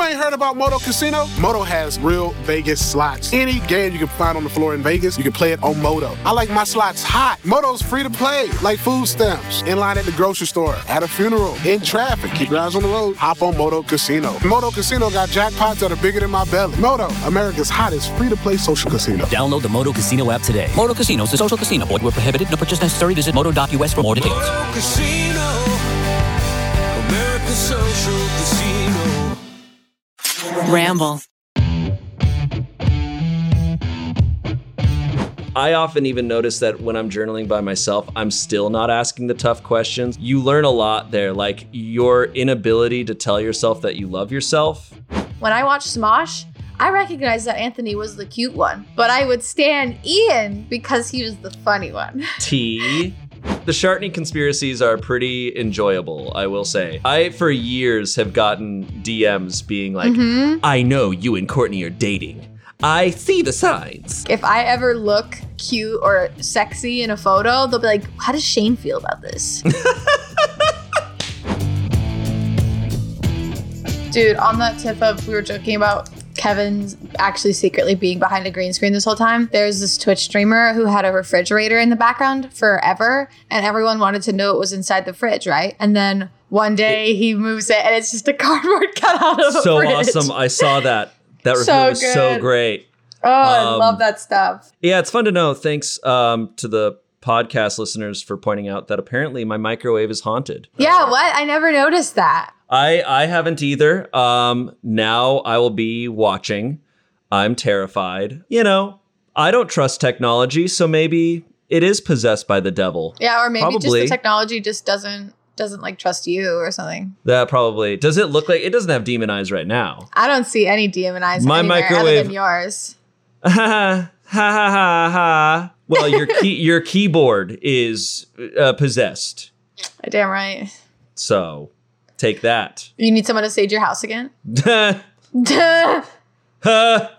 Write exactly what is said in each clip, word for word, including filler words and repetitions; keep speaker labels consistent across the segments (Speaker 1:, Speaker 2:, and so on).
Speaker 1: ain't heard about Moto Casino? Moto has real Vegas slots. Any game you can find on the floor in Vegas, you can play it on Moto. I like my slots hot. Moto's free to play, like food stamps. In line at the grocery store, at a funeral, in traffic. Keep your eyes on the road. Hop on Moto Casino. Moto Casino got jackpots that are bigger than my belly. Moto, America's hottest free-to-play social casino.
Speaker 2: Download the Moto Casino app today. Moto Casino is a social casino. Void where prohibited. No purchase necessary. Visit moto dot U S for more details.
Speaker 3: Moto Casino, America's social casino.
Speaker 4: Ramble.
Speaker 5: I often even notice that when I'm journaling by myself, I'm still not asking the tough questions. You learn a lot there, like your inability to tell yourself that you love yourself.
Speaker 6: When I watched Smosh, I recognized that Anthony was the cute one, but I would stand Ian because he was the funny one.
Speaker 5: T. The Shartney conspiracies are pretty enjoyable, I will say. I, for years, have gotten D Ms being like, mm-hmm. I know you and Courtney are dating. I see the signs.
Speaker 6: If I ever look cute or sexy in a photo, they'll be like, how does Shane feel about this? Dude, on that tip of, we were joking about Kevin's actually secretly being behind a green screen this whole time. There's this Twitch streamer who had a refrigerator in the background forever, and everyone wanted to know what was inside the fridge, right? And then one day he moves it, and it's just a cardboard cutout of a
Speaker 5: so
Speaker 6: fridge.
Speaker 5: So awesome. I saw that. That review
Speaker 6: so
Speaker 5: was
Speaker 6: good.
Speaker 5: so great.
Speaker 6: Oh, I
Speaker 5: um,
Speaker 6: love that stuff.
Speaker 5: Yeah, it's fun to know. Thanks um, to the podcast listeners for pointing out that apparently my microwave is haunted.
Speaker 6: Yeah, uh, what? I never noticed that.
Speaker 5: I, I haven't either. Um, now I will be watching. I'm terrified. You know, I don't trust technology, so maybe it is possessed by the devil.
Speaker 6: Yeah, or maybe
Speaker 5: probably.
Speaker 6: just the technology just doesn't doesn't like trust you or something.
Speaker 5: That probably. Does it look like it doesn't have demon eyes right now?
Speaker 6: I don't see any demon eyes
Speaker 5: My
Speaker 6: anywhere
Speaker 5: microwave
Speaker 6: other than yours.
Speaker 5: Ha ha ha ha ha. Well, your key your keyboard is uh, possessed.
Speaker 6: Damn right.
Speaker 5: So, take that.
Speaker 6: You need someone to sage your house again?
Speaker 5: Duh.
Speaker 6: Duh.
Speaker 5: Huh.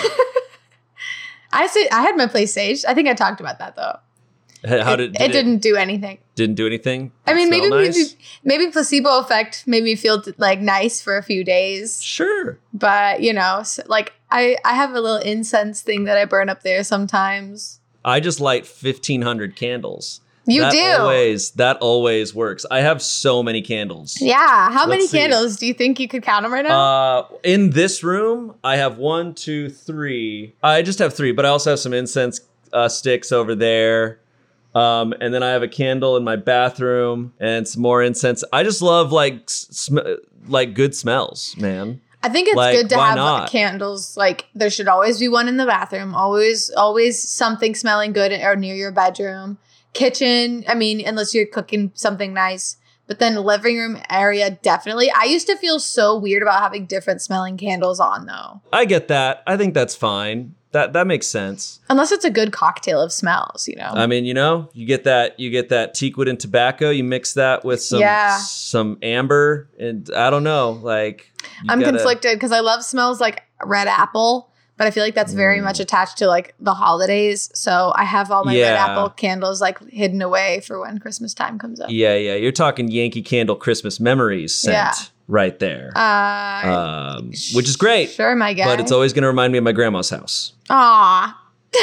Speaker 6: I say I had my place saged. I think I talked about that though.
Speaker 5: How
Speaker 6: it,
Speaker 5: did, did
Speaker 6: it,
Speaker 5: it
Speaker 6: didn't do anything?
Speaker 5: Didn't do anything.
Speaker 6: I mean, maybe,
Speaker 5: nice?
Speaker 6: maybe maybe placebo effect made me feel like nice for a few days.
Speaker 5: Sure,
Speaker 6: but you know, like I I have a little incense thing that I burn up there sometimes.
Speaker 5: I just light fifteen hundred candles.
Speaker 6: You
Speaker 5: that
Speaker 6: do
Speaker 5: always that always works. I have so many candles.
Speaker 6: Yeah, how
Speaker 5: Let's
Speaker 6: many
Speaker 5: see.
Speaker 6: candles do you think you could count them right now?
Speaker 5: Uh, in this room, I have one, two, three. I just have three, but I also have some incense uh, sticks over there. Um, and then I have a candle in my bathroom and some more incense. I just love like sm- like good smells, man.
Speaker 6: I think it's
Speaker 5: like,
Speaker 6: good to
Speaker 5: why
Speaker 6: have
Speaker 5: not?
Speaker 6: candles. Like there should always be one in the bathroom. Always, always something smelling good or near your bedroom, kitchen. I mean, unless you're cooking something nice. But then living room area, definitely. I used to feel so weird about having different smelling candles on, though.
Speaker 5: I get that. I think that's fine. That that makes sense.
Speaker 6: Unless it's a good cocktail of smells, you know.
Speaker 5: I mean, you know, you get that you get that teakwood and tobacco. You mix that with some
Speaker 6: Yeah.
Speaker 5: some amber, and I don't know, like. you
Speaker 6: I'm
Speaker 5: gotta-
Speaker 6: conflicted because I love smells like red apple, but I feel like that's very
Speaker 5: Mm.
Speaker 6: much attached to like the holidays. So I have all my red
Speaker 5: Yeah.
Speaker 6: apple candles like hidden away for when Christmas time comes up.
Speaker 5: Yeah, yeah. You're talking Yankee Candle Christmas memories scent
Speaker 6: Yeah.
Speaker 5: right there,
Speaker 6: Uh,
Speaker 5: um, which is great.
Speaker 6: Sure, my guy.
Speaker 5: But it's always going to remind me of my grandma's house.
Speaker 6: Aw.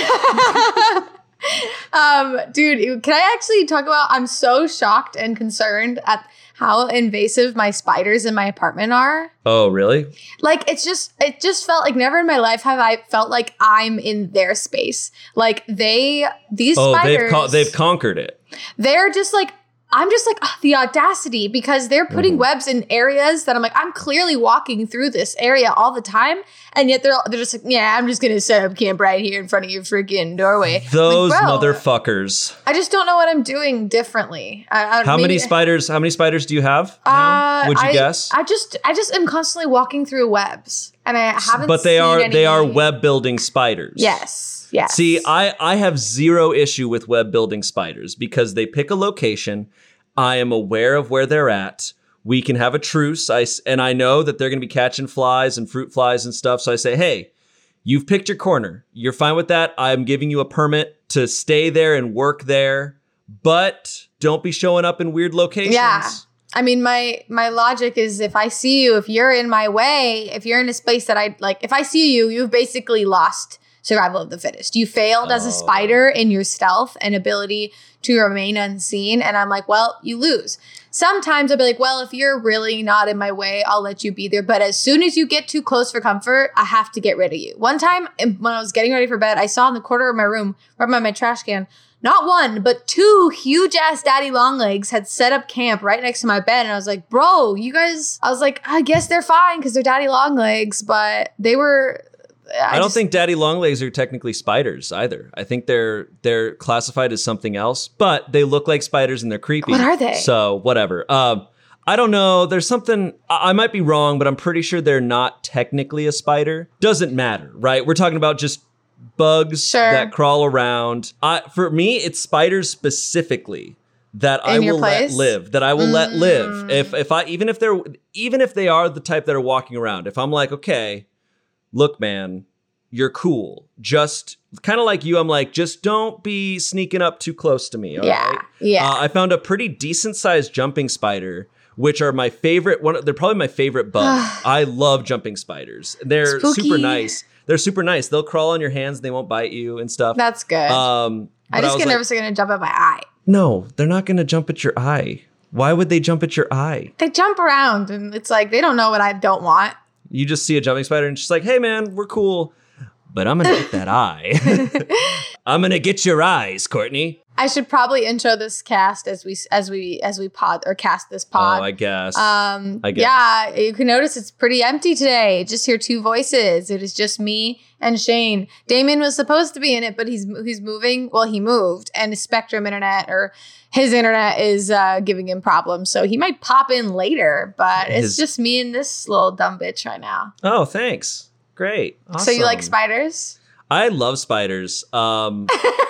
Speaker 6: um, dude, can I actually talk about, I'm so shocked and concerned at how invasive my spiders in my apartment are.
Speaker 5: Oh, really?
Speaker 6: Like, it's just, it just felt like never in my life have I felt like I'm in their space. Like they, these
Speaker 5: Oh,
Speaker 6: spiders.
Speaker 5: they've con- they've conquered it.
Speaker 6: They're just like, I'm just like, oh, the audacity, because they're putting
Speaker 5: Mm-hmm.
Speaker 6: webs in areas that I'm like, I'm clearly walking through this area all the time. And yet they're they're just like, yeah, I'm just going to set up camp right here in front of your freaking doorway.
Speaker 5: Those
Speaker 6: Like, bro,
Speaker 5: motherfuckers.
Speaker 6: I just don't know what I'm doing differently. I, I,
Speaker 5: How
Speaker 6: maybe,
Speaker 5: many spiders? How many spiders do you have now?
Speaker 6: Uh,
Speaker 5: Would you
Speaker 6: I,
Speaker 5: guess?
Speaker 6: I just, I just am constantly walking through webs, and I haven't.
Speaker 5: But they
Speaker 6: seen
Speaker 5: are
Speaker 6: any-
Speaker 5: they are web building spiders.
Speaker 6: Yes, yes.
Speaker 5: See, I I have zero issue with web building spiders because they pick a location. I am aware of where they're at. We can have a truce. I s- and I know that they're going to be catching flies and fruit flies and stuff. So I say, hey, you've picked your corner. You're fine with that. I'm giving you a permit to stay there and work there, but don't be showing up in weird locations.
Speaker 6: Yeah. I mean, my my logic is if I see you, if you're in my way, if you're in a space that I like, if I see you, you've basically lost survival of the fittest. You failed oh. as a spider in your stealth and ability to remain unseen. And I'm like, well, you lose. Sometimes I'll be like, well, if you're really not in my way, I'll let you be there. But as soon as you get too close for comfort, I have to get rid of you. One time when I was getting ready for bed, I saw in the corner of my room, right by my trash can, not one, but two huge ass daddy long legs had set up camp right next to my bed. And I was like, bro, you guys, I was like, I guess they're fine because they're daddy long legs, but they were. I,
Speaker 5: I don't
Speaker 6: just,
Speaker 5: think daddy long legs are technically spiders either. I think they're they're classified as something else, but they look like spiders and they're creepy.
Speaker 6: What are they?
Speaker 5: So whatever. Um, I don't know. There's something, I, I might be wrong, but I'm pretty sure they're not technically a spider. Doesn't matter, right? We're talking about just bugs
Speaker 6: sure.
Speaker 5: that crawl around. I, for me, it's spiders specifically that
Speaker 6: In
Speaker 5: I
Speaker 6: your
Speaker 5: will
Speaker 6: place?
Speaker 5: let live. That I will
Speaker 6: Mm.
Speaker 5: let live. If if I even if they're even if they are the type that are walking around. If I'm like, okay, look, man, you're cool. Just kind of like you. I'm like, just don't be sneaking up too close to me. All
Speaker 6: Yeah,
Speaker 5: right?
Speaker 6: yeah.
Speaker 5: Uh, I found a pretty decent sized jumping spider, which are my favorite. One, they're probably my favorite bug. I love jumping spiders. They're
Speaker 6: Spooky.
Speaker 5: super nice. They're super nice. They'll crawl on your hands. They won't bite you and stuff.
Speaker 6: That's good.
Speaker 5: Um,
Speaker 6: I
Speaker 5: but
Speaker 6: just
Speaker 5: was
Speaker 6: get
Speaker 5: like,
Speaker 6: nervous they're going to jump at my eye.
Speaker 5: No, they're not going to jump at your eye. Why would they jump at your eye?
Speaker 6: They jump around and it's like they don't know what I don't want.
Speaker 5: You just see a jumping spider and she's like, hey, man, we're cool. But I'm going to get that eye. I'm going to get your eyes, Courtney.
Speaker 6: I should probably intro this cast as we as we as we pod or cast this pod.
Speaker 5: Oh, I guess.
Speaker 6: Um,
Speaker 5: I guess.
Speaker 6: Yeah, you can notice it's pretty empty today. Just hear two voices. It is just me and Shane. Damien was supposed to be in it, but he's he's moving. Well, he moved, and his Spectrum internet or his internet is uh, giving him problems, so he might pop in later. But
Speaker 5: His-
Speaker 6: it's just me and this little dumb bitch right now.
Speaker 5: Oh, thanks. Great. Awesome.
Speaker 6: So you like spiders?
Speaker 5: I love spiders. Um,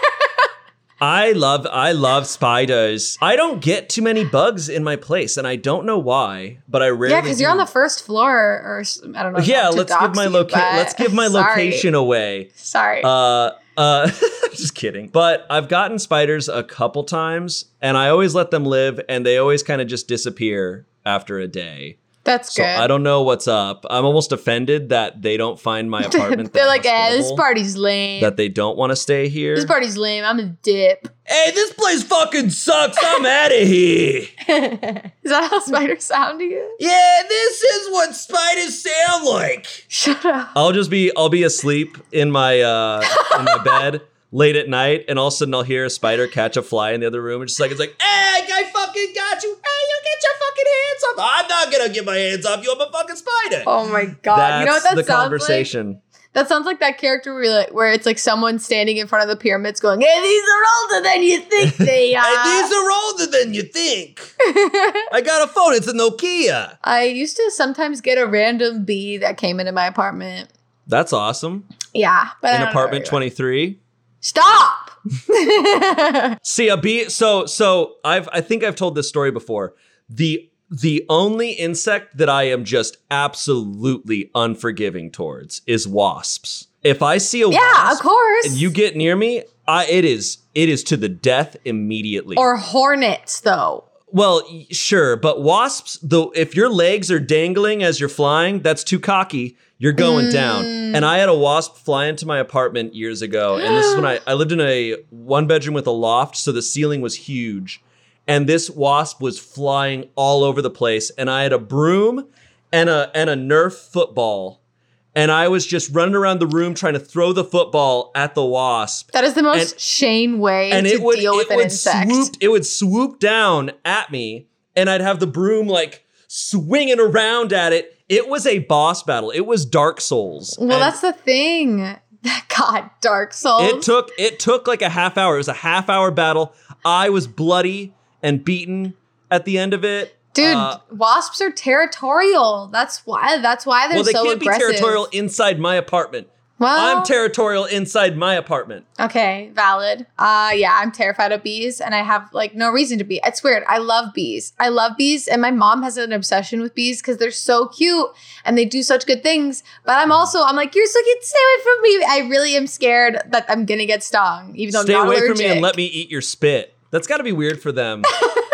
Speaker 5: I love I love spiders. I don't get too many bugs in my place, and I don't know why, but I rarely
Speaker 6: Yeah, because you're
Speaker 5: do.
Speaker 6: on the first floor, or s- I don't know.
Speaker 5: Yeah,
Speaker 6: not to
Speaker 5: let's give
Speaker 6: dox
Speaker 5: my
Speaker 6: you,
Speaker 5: location.
Speaker 6: but-
Speaker 5: Let's give my
Speaker 6: Sorry.
Speaker 5: location away.
Speaker 6: Sorry.
Speaker 5: Uh, uh, just kidding. But I've gotten spiders a couple times, and I always let them live, and they always kind of just disappear after a day.
Speaker 6: That's
Speaker 5: So
Speaker 6: good.
Speaker 5: I don't know what's up. I'm almost offended that they don't find my apartment.
Speaker 6: They're
Speaker 5: that
Speaker 6: like, eh, this
Speaker 5: hospitable,
Speaker 6: party's lame.
Speaker 5: that they don't want to stay here.
Speaker 6: This party's lame. I'm a dip.
Speaker 5: Hey, this place fucking sucks. I'm out of here.
Speaker 6: Is that how spiders sound to you?
Speaker 5: Yeah, this is what spiders sound like.
Speaker 6: Shut up.
Speaker 5: I'll just be I'll be asleep in my uh in my bed late at night, and all of a sudden I'll hear a spider catch a fly in the other room. It's just like it's like, hey, I fucking got you. Hey, you get your fucking hands off. I'm not gonna get my hands off you. I'm a fucking spider.
Speaker 6: Oh my god.
Speaker 5: That's
Speaker 6: you know what that
Speaker 5: the
Speaker 6: sounds
Speaker 5: conversation.
Speaker 6: like? That sounds like that character where, like, where it's like someone standing in front of the pyramids going, hey, these are older than you think they are.
Speaker 5: Hey, these are older than you think. I got a phone. It's a Nokia.
Speaker 6: I used to sometimes get a random bee that came into my apartment.
Speaker 5: That's awesome.
Speaker 6: Yeah. But I
Speaker 5: In
Speaker 6: don't know
Speaker 5: apartment
Speaker 6: where-
Speaker 5: twenty-three.
Speaker 6: Stop!
Speaker 5: See a bee. So so I've I think I've told this story before. The the only insect that I am just absolutely unforgiving towards is wasps. If I see a
Speaker 6: Yeah,
Speaker 5: wasp
Speaker 6: of course.
Speaker 5: and you get near me, I it is it is to the death immediately.
Speaker 6: Or hornets, though.
Speaker 5: Well, y- sure, but wasps, though, if your legs are dangling as you're flying, that's too cocky. You're going down. And I had a wasp fly into my apartment years ago. And this is when I, I lived in a one bedroom with a loft, so the ceiling was huge. And this wasp was flying all over the place. And I had a broom and a and a Nerf football. And I was just running around the room trying to throw the football at the wasp.
Speaker 6: That is the most
Speaker 5: And-
Speaker 6: Shane way
Speaker 5: And
Speaker 6: to
Speaker 5: it would,
Speaker 6: deal with
Speaker 5: it
Speaker 6: an
Speaker 5: would
Speaker 6: insect.
Speaker 5: swoop, it would swoop down at me, and I'd have the broom like swinging around at it. It was a boss battle. It was Dark Souls.
Speaker 6: Well,
Speaker 5: And
Speaker 6: that's the thing. God, Dark Souls.
Speaker 5: it took it took like a half hour. It was a half hour battle. I was bloody and beaten at the end of it.
Speaker 6: Dude,
Speaker 5: Uh,
Speaker 6: wasps are territorial. That's why. That's why they're
Speaker 5: well, they
Speaker 6: so
Speaker 5: can't
Speaker 6: aggressive.
Speaker 5: be territorial inside my apartment.
Speaker 6: Well,
Speaker 5: I'm territorial inside my apartment.
Speaker 6: okay, valid. Uh, yeah, I'm terrified of bees, and I have like no reason to be. It's weird. I love bees. I love bees, and my mom has an obsession with bees because they're so cute and they do such good things. But I'm also, I'm like, you're so cute. Stay away from me. I really am scared that I'm gonna get stung, even though
Speaker 5: Stay
Speaker 6: I'm not
Speaker 5: away
Speaker 6: allergic.
Speaker 5: from me and let me eat your spit. That's got to be weird for them.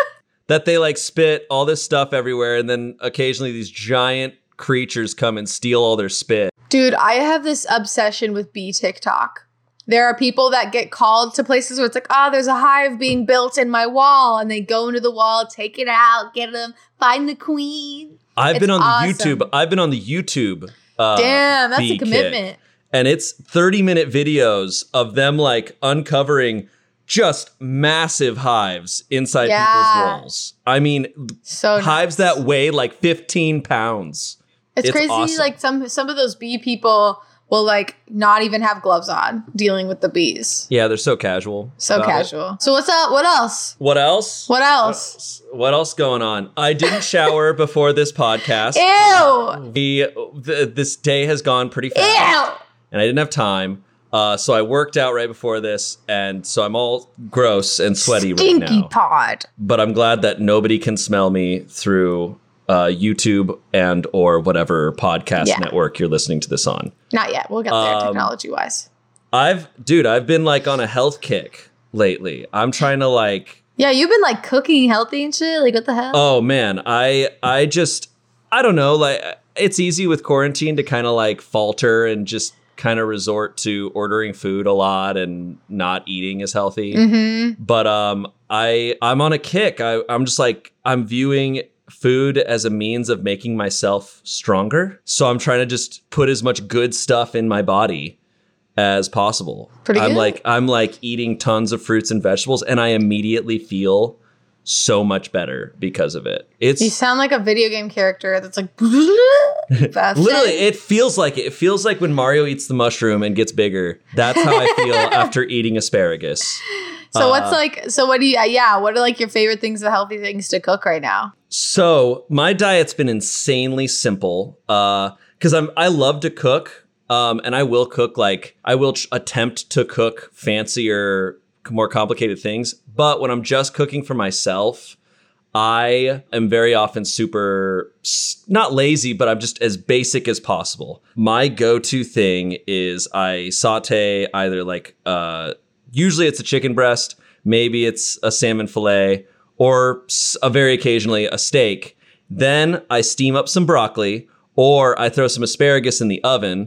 Speaker 5: that they like spit all this stuff everywhere, and then occasionally these giant creatures come and steal all their spit.
Speaker 6: Dude, I have this obsession with bee TikTok. There are people that get called to places where it's like, oh, there's a hive being built in my wall. And they go into the wall, take it out, get them, find the queen.
Speaker 5: I've
Speaker 6: It's
Speaker 5: been on the
Speaker 6: awesome.
Speaker 5: YouTube. I've been on the YouTube. Uh,
Speaker 6: Damn, that's
Speaker 5: bee
Speaker 6: a commitment.
Speaker 5: kick. And it's thirty minute videos of them like uncovering just massive hives inside
Speaker 6: Yeah.
Speaker 5: people's walls. I mean,
Speaker 6: So
Speaker 5: hives
Speaker 6: nice.
Speaker 5: that weigh like fifteen pounds.
Speaker 6: It's,
Speaker 5: It's
Speaker 6: crazy.
Speaker 5: awesome.
Speaker 6: Like some some of those bee people will like not even have gloves on dealing with the bees.
Speaker 5: Yeah, they're so casual.
Speaker 6: So
Speaker 5: about it.
Speaker 6: casual. So what's up? What else?
Speaker 5: What else?
Speaker 6: What else?
Speaker 5: What else going on? I didn't shower before this podcast.
Speaker 6: Ew.
Speaker 5: We, th- this day has gone pretty fast.
Speaker 6: Ew.
Speaker 5: And I didn't have time. Uh, so I worked out right before this, and so I'm all gross and sweaty
Speaker 6: Stinky
Speaker 5: right now.
Speaker 6: pod.
Speaker 5: But I'm glad that nobody can smell me through uh, YouTube and or whatever podcast
Speaker 6: Yeah.
Speaker 5: network you're listening to this on.
Speaker 6: Not yet. We'll get there
Speaker 5: Um,
Speaker 6: technology wise.
Speaker 5: I've, dude, I've been like on a health kick lately. I'm trying to like,
Speaker 6: Yeah, you've been like cooking healthy and shit. Like what the hell?
Speaker 5: oh man, I, I just, I don't know, like it's easy with quarantine to kind of like falter and just kind of resort to ordering food a lot and not eating as healthy.
Speaker 6: Mm-hmm.
Speaker 5: But um, I I'm on a kick. I, I'm just like I'm viewing food as a means of making myself stronger. So I'm trying to just put as much good stuff in my body as possible.
Speaker 6: Pretty
Speaker 5: I'm
Speaker 6: good.
Speaker 5: like I'm like eating tons of fruits and vegetables, and I immediately feel so much better because of it. It's
Speaker 6: You sound like a video game character that's like fast.
Speaker 5: literally, it feels like it. It feels like when Mario eats the mushroom and gets bigger. That's how I feel after eating asparagus.
Speaker 6: So what's
Speaker 5: uh,
Speaker 6: like? So what do you? Yeah, what are like your favorite things, the healthy things to cook right now?
Speaker 5: So my diet's been insanely simple because I'm I love to cook, um, and I will cook like I will ch- attempt to cook fancier, more complicated things. But when I'm just cooking for myself, I am very often super s- not lazy, but I'm just as basic as possible. My go-to thing is I saute either like uh, usually it's a chicken breast, maybe it's a salmon fillet, or s- a very occasionally a steak. Then I steam up some broccoli, or I throw some asparagus in the oven,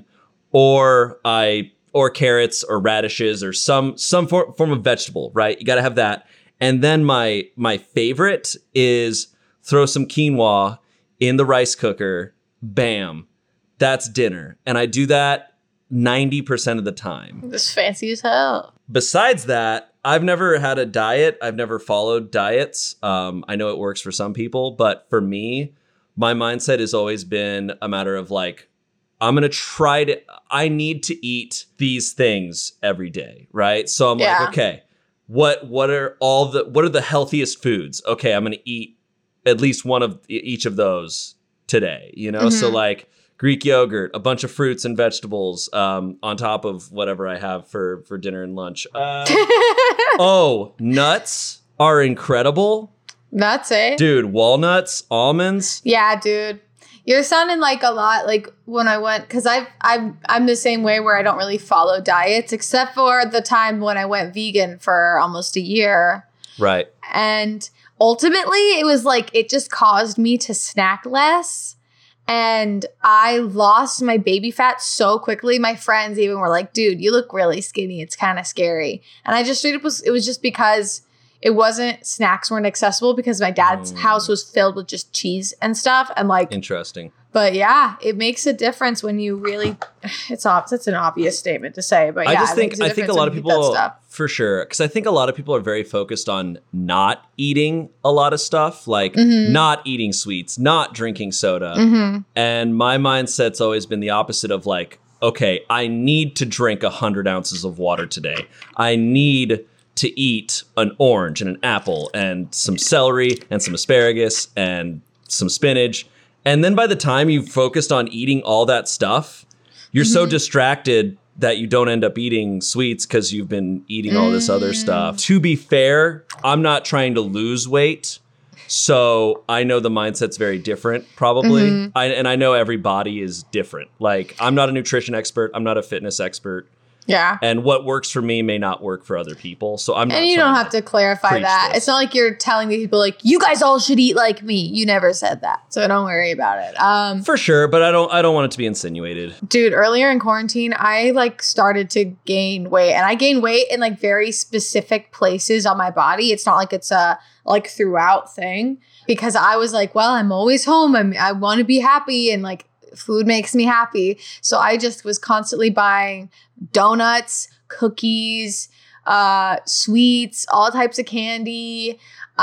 Speaker 5: or I or carrots or radishes or some some for, form of vegetable, right? You got to have that. And then my my favorite is throw some quinoa in the rice cooker. Bam. That's dinner. And I do that ninety percent of the time.
Speaker 6: This fancy as hell.
Speaker 5: Besides that, I've never had a diet. I've never followed diets. Um, I know it works for some people, but for me, my mindset has always been a matter of like, I'm going to try to, I need to eat these things every day, right? So I'm
Speaker 6: Yeah.
Speaker 5: like, okay, what what are all the, what are the healthiest foods? Okay, I'm going to eat at least one of e- each of those today, you know? So like Greek yogurt, a bunch of fruits and vegetables um, on top of whatever I have for, for dinner and lunch. Uh, oh, nuts are incredible.
Speaker 6: That's it.
Speaker 5: Dude, walnuts, almonds.
Speaker 6: Yeah, dude. You're sounding like a lot like when I went, because I've I'm I'm the same way where I don't really follow diets except for the time when I went vegan for almost a year.
Speaker 5: Right.
Speaker 6: And ultimately it was like it just caused me to snack less. And I lost my baby fat so quickly. My friends even were like, dude, you look really skinny. It's kind of scary. And I just straight up was, it was just because it wasn't, snacks weren't accessible because my dad's
Speaker 5: Mm.
Speaker 6: house was filled with just cheese and stuff. And like,
Speaker 5: Interesting.
Speaker 6: but yeah, it makes a difference when you really, it's ob- it's an obvious statement to say, but yeah.
Speaker 5: I just
Speaker 6: it
Speaker 5: think
Speaker 6: makes a
Speaker 5: I think a
Speaker 6: difference
Speaker 5: lot of
Speaker 6: when you eat that
Speaker 5: people
Speaker 6: stuff.
Speaker 5: for sure because I think a lot of people are very focused on not eating a lot of stuff, like
Speaker 6: Mm-hmm.
Speaker 5: not eating sweets, not drinking soda.
Speaker 6: Mm-hmm.
Speaker 5: And my mindset's always been the opposite of like, okay, I need to drink one hundred ounces of water today. I need to eat an orange and an apple and some celery and some asparagus and some spinach. And then by the time you've focused on eating all that stuff, you're
Speaker 6: Mm-hmm.
Speaker 5: so distracted that you don't end up eating sweets because you've been eating all this
Speaker 6: Mm.
Speaker 5: other stuff. To be fair, I'm not trying to lose weight. So I know the mindset's very different, probably.
Speaker 6: Mm-hmm.
Speaker 5: I, and I know every body is different. Like, I'm not a nutrition expert. I'm not a fitness expert.
Speaker 6: Yeah.
Speaker 5: And what works for me may not work for other people. So I'm not
Speaker 6: And you
Speaker 5: trying
Speaker 6: don't have to clarify
Speaker 5: preach
Speaker 6: that.
Speaker 5: this.
Speaker 6: It's not like you're telling these people like, you guys all should eat like me. You never said that. So don't worry about it. Um,
Speaker 5: For sure, but I don't I don't want it to be insinuated.
Speaker 6: dude, earlier in quarantine, I like started to gain weight, and I gain weight in like very specific places on my body. It's not like it's a like throughout thing, because I was like, well, I'm always home. I'm, I want to be happy, and like food makes me happy. So I just was constantly buying donuts, cookies, uh, sweets, all types of candy.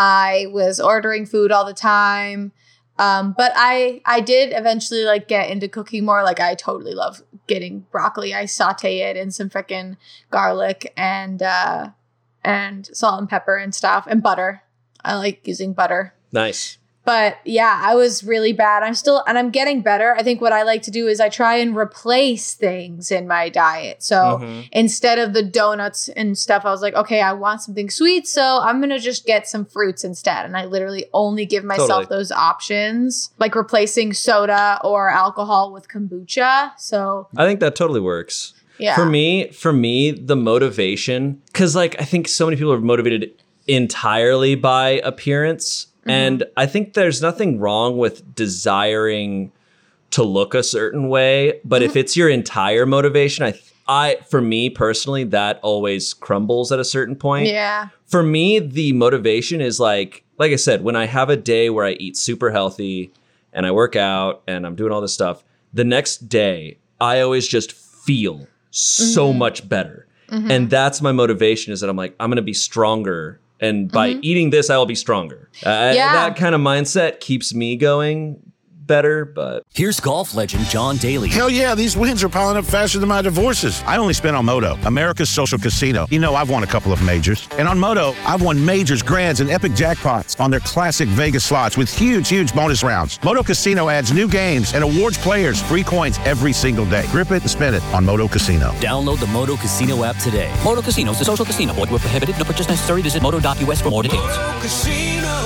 Speaker 6: I was ordering food all the time. Um, but I, I did eventually like get into cooking more. Like I totally love getting broccoli. I saute it in some freaking garlic and, uh, and salt and pepper and stuff and butter. I like using butter.
Speaker 5: Nice.
Speaker 6: But yeah, I was really bad. I'm still, and I'm getting better. I think what I like to do is I try and replace things in my diet. So
Speaker 5: Mm-hmm.
Speaker 6: instead of the donuts and stuff, I was like, okay, I want something sweet. So I'm going to just get some fruits instead. And I literally only give myself
Speaker 5: Totally.
Speaker 6: those options, like replacing soda or alcohol with kombucha. So
Speaker 5: I think that totally works.
Speaker 6: yeah.
Speaker 5: For me, for me, the motivation, because like I think so many people are motivated entirely by appearance.
Speaker 6: Mm-hmm.
Speaker 5: And I think there's nothing wrong with desiring to look a certain way. But
Speaker 6: Mm-hmm.
Speaker 5: if it's your entire motivation, I, I, for me personally, that always crumbles at a certain point.
Speaker 6: Yeah.
Speaker 5: For me, the motivation is like, like I said, when I have a day where I eat super healthy and I work out and I'm doing all this stuff, the next day I always just feel so
Speaker 6: Mm-hmm.
Speaker 5: much better. And that's my motivation, is that I'm like, I'm going to be stronger. And by eating this, I will be stronger. Uh,
Speaker 6: Yeah.
Speaker 5: That kind of mindset keeps me going better, but
Speaker 2: Here's golf legend John Daly.
Speaker 7: Hell yeah, these wins are piling up faster than my divorces. I only spent on Moto, America's social casino. You know, I've won a couple of majors. And on Moto, I've won majors, grands, and epic jackpots on their classic Vegas slots with huge, huge bonus rounds. Moto Casino adds new games and awards players free coins every single day. Grip it and spin it on Moto Casino.
Speaker 2: Download the Moto Casino app today. Moto Casino is a social casino. Void where prohibited. No purchase necessary. Visit moto dot U S for more details.
Speaker 3: Moto Casino,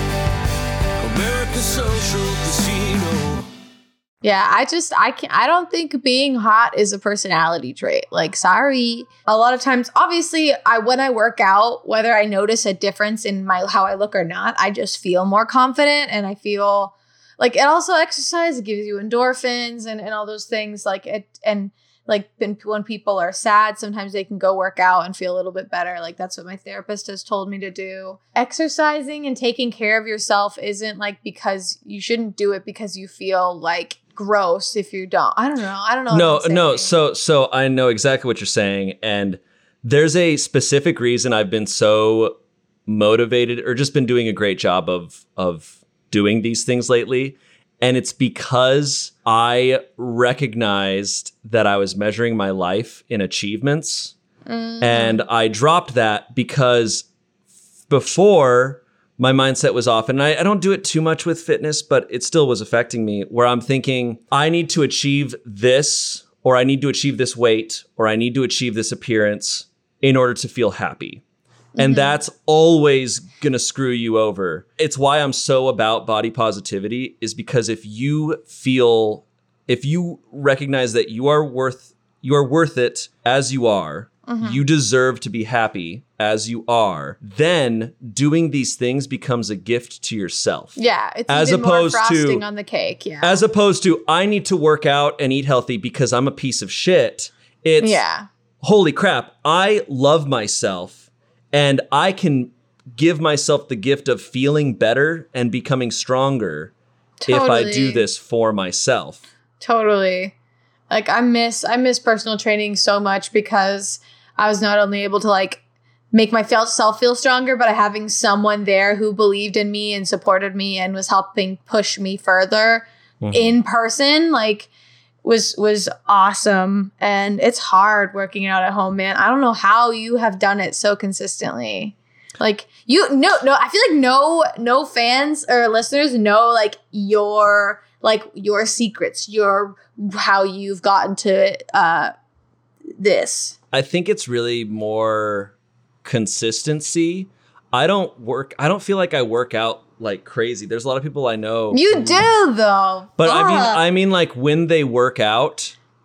Speaker 3: America's social casino.
Speaker 6: Yeah, I just I can I don't think being hot is a personality trait. Like, sorry. A lot of times, obviously, I when I work out, whether I notice a difference in my how I look or not, I just feel more confident, and I feel like it also exercise, it gives you endorphins and, and all those things. Like it and like when, when people are sad, sometimes they can go work out and feel a little bit better. Like that's what my therapist has told me to do. Exercising and taking care of yourself isn't like because you shouldn't do it because you feel like gross if you don't. I don't know. I don't know.
Speaker 5: no,
Speaker 6: what I'm
Speaker 5: no.
Speaker 6: saying.
Speaker 5: So, so I know exactly what you're saying, and there's a specific reason I've been so motivated, or just been doing a great job of of doing these things lately, and it's because I recognized that I was measuring my life in achievements,
Speaker 6: Mm-hmm.
Speaker 5: and I dropped that because before, my mindset was off, and I, I don't do it too much with fitness, but it still was affecting me, where I'm thinking, I need to achieve this, or I need to achieve this weight, or I need to achieve this appearance in order to feel happy. And that's always going to screw you over. It's why I'm so about body positivity, is because if you feel, if you recognize that you are worth, you are worth it as you are, you deserve to be happy as you are, then doing these things becomes a gift to yourself.
Speaker 6: Yeah, it's
Speaker 5: As
Speaker 6: even
Speaker 5: opposed
Speaker 6: more
Speaker 5: to-
Speaker 6: frosting on the cake. Yeah.
Speaker 5: As opposed to, I need to work out and eat healthy because I'm a piece of shit. It's,
Speaker 6: yeah.
Speaker 5: holy crap, I love myself and I can give myself the gift of feeling better and becoming stronger if I
Speaker 6: Totally.
Speaker 5: do this for myself.
Speaker 6: Totally. Like I miss I miss personal training so much because I was not only able to like make myself feel stronger, but having someone there who believed in me and supported me and was helping push me further in person, like was was awesome. And it's hard working out at home, man. I don't know how you have done it so consistently. Like you no no I feel like no no fans or listeners know like your like your secrets, your how you've gotten to uh this.
Speaker 5: I think it's really more consistency. I don't work, I don't feel like I work out like crazy. There's a lot of people I know.
Speaker 6: You
Speaker 5: who-
Speaker 6: do though.
Speaker 5: But I mean,
Speaker 6: Fuck.
Speaker 5: I mean, like when they work out,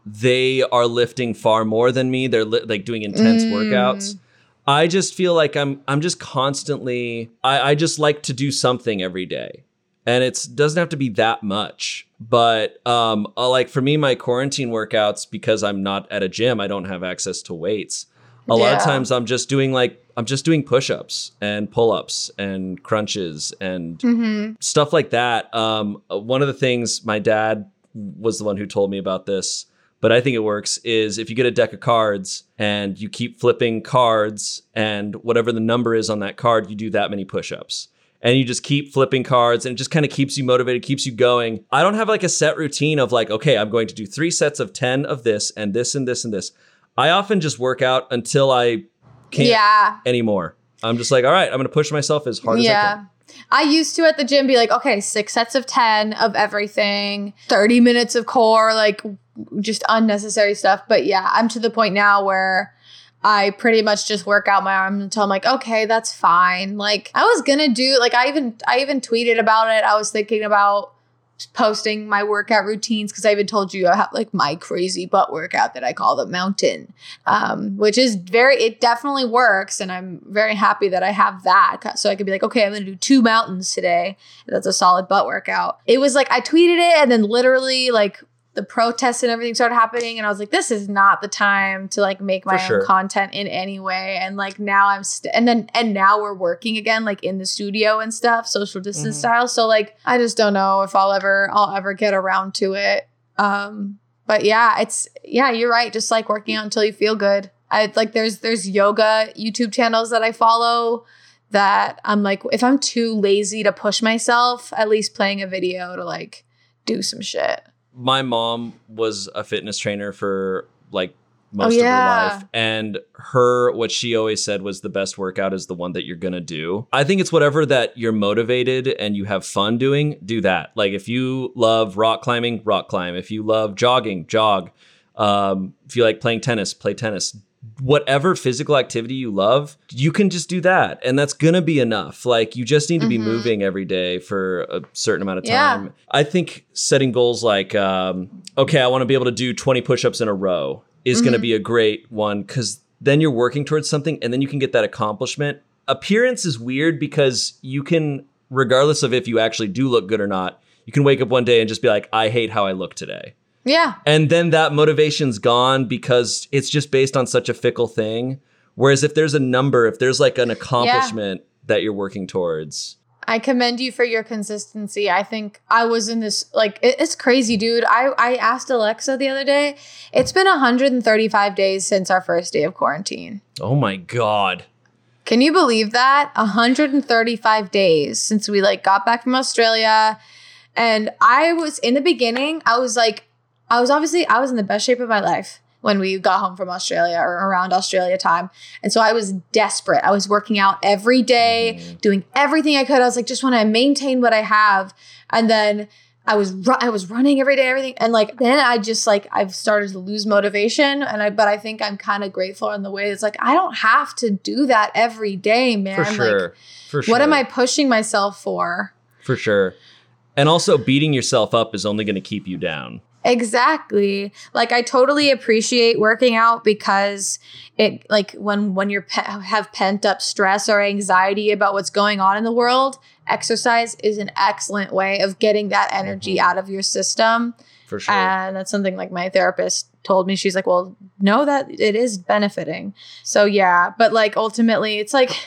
Speaker 5: they are lifting far more than me. They're li- like doing intense
Speaker 6: Mm.
Speaker 5: workouts. I just feel like I'm I'm just constantly I, I just like to do something every day. And it doesn't have to be that much. But um uh, like for me, my quarantine workouts, because I'm not at a gym, I don't have access to weights. A lot of
Speaker 6: Yeah.
Speaker 5: times I'm just doing like I'm just doing push-ups and pull-ups and crunches and
Speaker 6: Mm-hmm.
Speaker 5: stuff like that. Um, one of the things my dad was the one who told me about this, but I think it works, is if you get a deck of cards and you keep flipping cards and whatever the number is on that card, you do that many push-ups. And you just keep flipping cards and it just kind of keeps you motivated, keeps you going. I don't have like a set routine of like, okay, I'm going to do three sets of ten of this and this and this and this. I often just work out until I can't
Speaker 6: Yeah.
Speaker 5: anymore. I'm just like, all right, I'm going to push myself as hard as I
Speaker 6: Yeah.
Speaker 5: can.
Speaker 6: I used to at the gym be like, okay, six sets of ten of everything, thirty minutes of core, like just unnecessary stuff. But yeah, I'm to the point now where I pretty much just work out my arms until I'm like, okay, that's fine. Like I was gonna do, like I even, I even tweeted about it. I was thinking about posting my workout routines because I even told you I have like my crazy butt workout that I call the mountain, um, which is very, it definitely works. And I'm very happy that I have that. So I could be like, okay, I'm going to do two mountains today. That's a solid butt workout. It was like, I tweeted it and then literally like the protests and everything started happening. And I was like, this is not the time to like make my
Speaker 5: For
Speaker 6: own
Speaker 5: sure.
Speaker 6: content in any way. And like now I'm, st- and then, and now we're working again, like in the studio and stuff, social distance
Speaker 5: Mhm.
Speaker 6: style. So like, I just don't know if I'll ever, I'll ever get around to it. Um, but yeah, it's, yeah, you're right. Just like working out until you feel good. I like, there's, there's yoga YouTube channels that I follow that I'm like, if I'm too lazy to push myself, at least playing a video to like do some shit.
Speaker 5: My mom was a fitness trainer for like most
Speaker 6: Oh, yeah.
Speaker 5: of her life. And her, what she always said was the best workout is the one that you're going to do. I think it's whatever that you're motivated and you have fun doing, do that. Like if you love rock climbing, rock climb. If you love jogging, jog. Um, if you like playing tennis, play tennis. Whatever physical activity you love, you can just do that. And that's going to be enough. Like you just need to be
Speaker 6: Mhm.
Speaker 5: moving every day for a certain amount of
Speaker 6: Yeah.
Speaker 5: time. I think setting goals like, um, okay, I want to be able to do twenty push-ups in a row is going to
Speaker 6: Mhm.
Speaker 5: be a great one because then you're working towards something and then you can get that accomplishment. Appearance is weird because you can, regardless of if you actually do look good or not, you can wake up one day and just be like, I hate how I look today.
Speaker 6: Yeah.
Speaker 5: And then that motivation's gone because it's just based on such a fickle thing. Whereas if there's a number, if there's like an accomplishment that you're working towards.
Speaker 6: I commend you for your consistency. I think I was in this, like, it, it's crazy, dude. I, I asked Alexa the other day. It's been one hundred thirty-five days since our first day of quarantine.
Speaker 5: Oh my God.
Speaker 6: Can you believe that? one hundred thirty-five days since we like got back from Australia. And I was, in the beginning, I was like, I was obviously, I was in the best shape of my life when we got home from Australia or around Australia time. And so I was desperate. I was working out every day, doing everything I could. I was like, just want to maintain what I have. And then I was, ru- I was running every day, everything. And like, then I just like, I've started to lose motivation. And I, but I think I'm kind of grateful in the way it's like, I don't have to do that every day, man.
Speaker 5: For sure.
Speaker 6: Like,
Speaker 5: For sure.
Speaker 6: what am I pushing myself for?
Speaker 5: For sure. And also beating yourself up is only going to keep you down.
Speaker 6: Exactly. Like I totally appreciate working out because it like when when you pe- have pent up stress or anxiety about what's going on in the world, exercise is an excellent way of getting that energy out of your system.
Speaker 5: For sure.
Speaker 6: And that's something like my therapist told me. She's like, well, know that it is benefiting. So yeah, but like ultimately it's like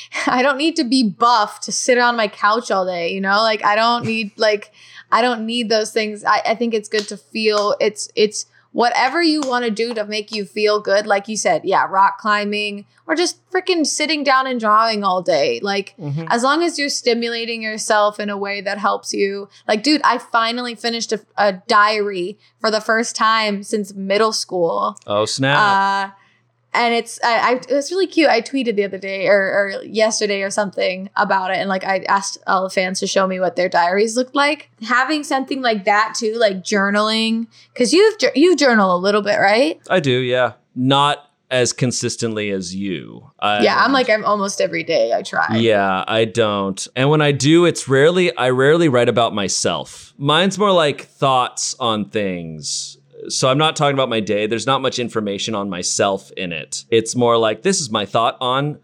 Speaker 6: I don't need to be buff to sit on my couch all day, you know? Like I don't need like I don't need those things. I, I think it's good to feel it's it's whatever you want to do to make you feel good. Like you said, yeah, rock climbing or just freaking sitting down and drawing all day. Like
Speaker 5: Mhm.
Speaker 6: as long as you're stimulating yourself in a way that helps you. Like, dude, I finally finished a, a diary for the first time since middle school.
Speaker 5: Oh, snap.
Speaker 6: Uh, and it's I, I it was really cute. I tweeted the other day or, or yesterday or something about it, and like I asked all the fans to show me what their diaries looked like. Having something like that too, like journaling, because you've you journal a little bit, right?
Speaker 5: I do, yeah. Not as consistently as you. I,
Speaker 6: yeah, I'm like I'm almost every day. I try.
Speaker 5: Yeah, I don't. And when I do, it's rarely, I rarely write about myself. Mine's more like thoughts on things. So I'm not talking about my day. There's not much information on myself in it. It's more like, this is my thought on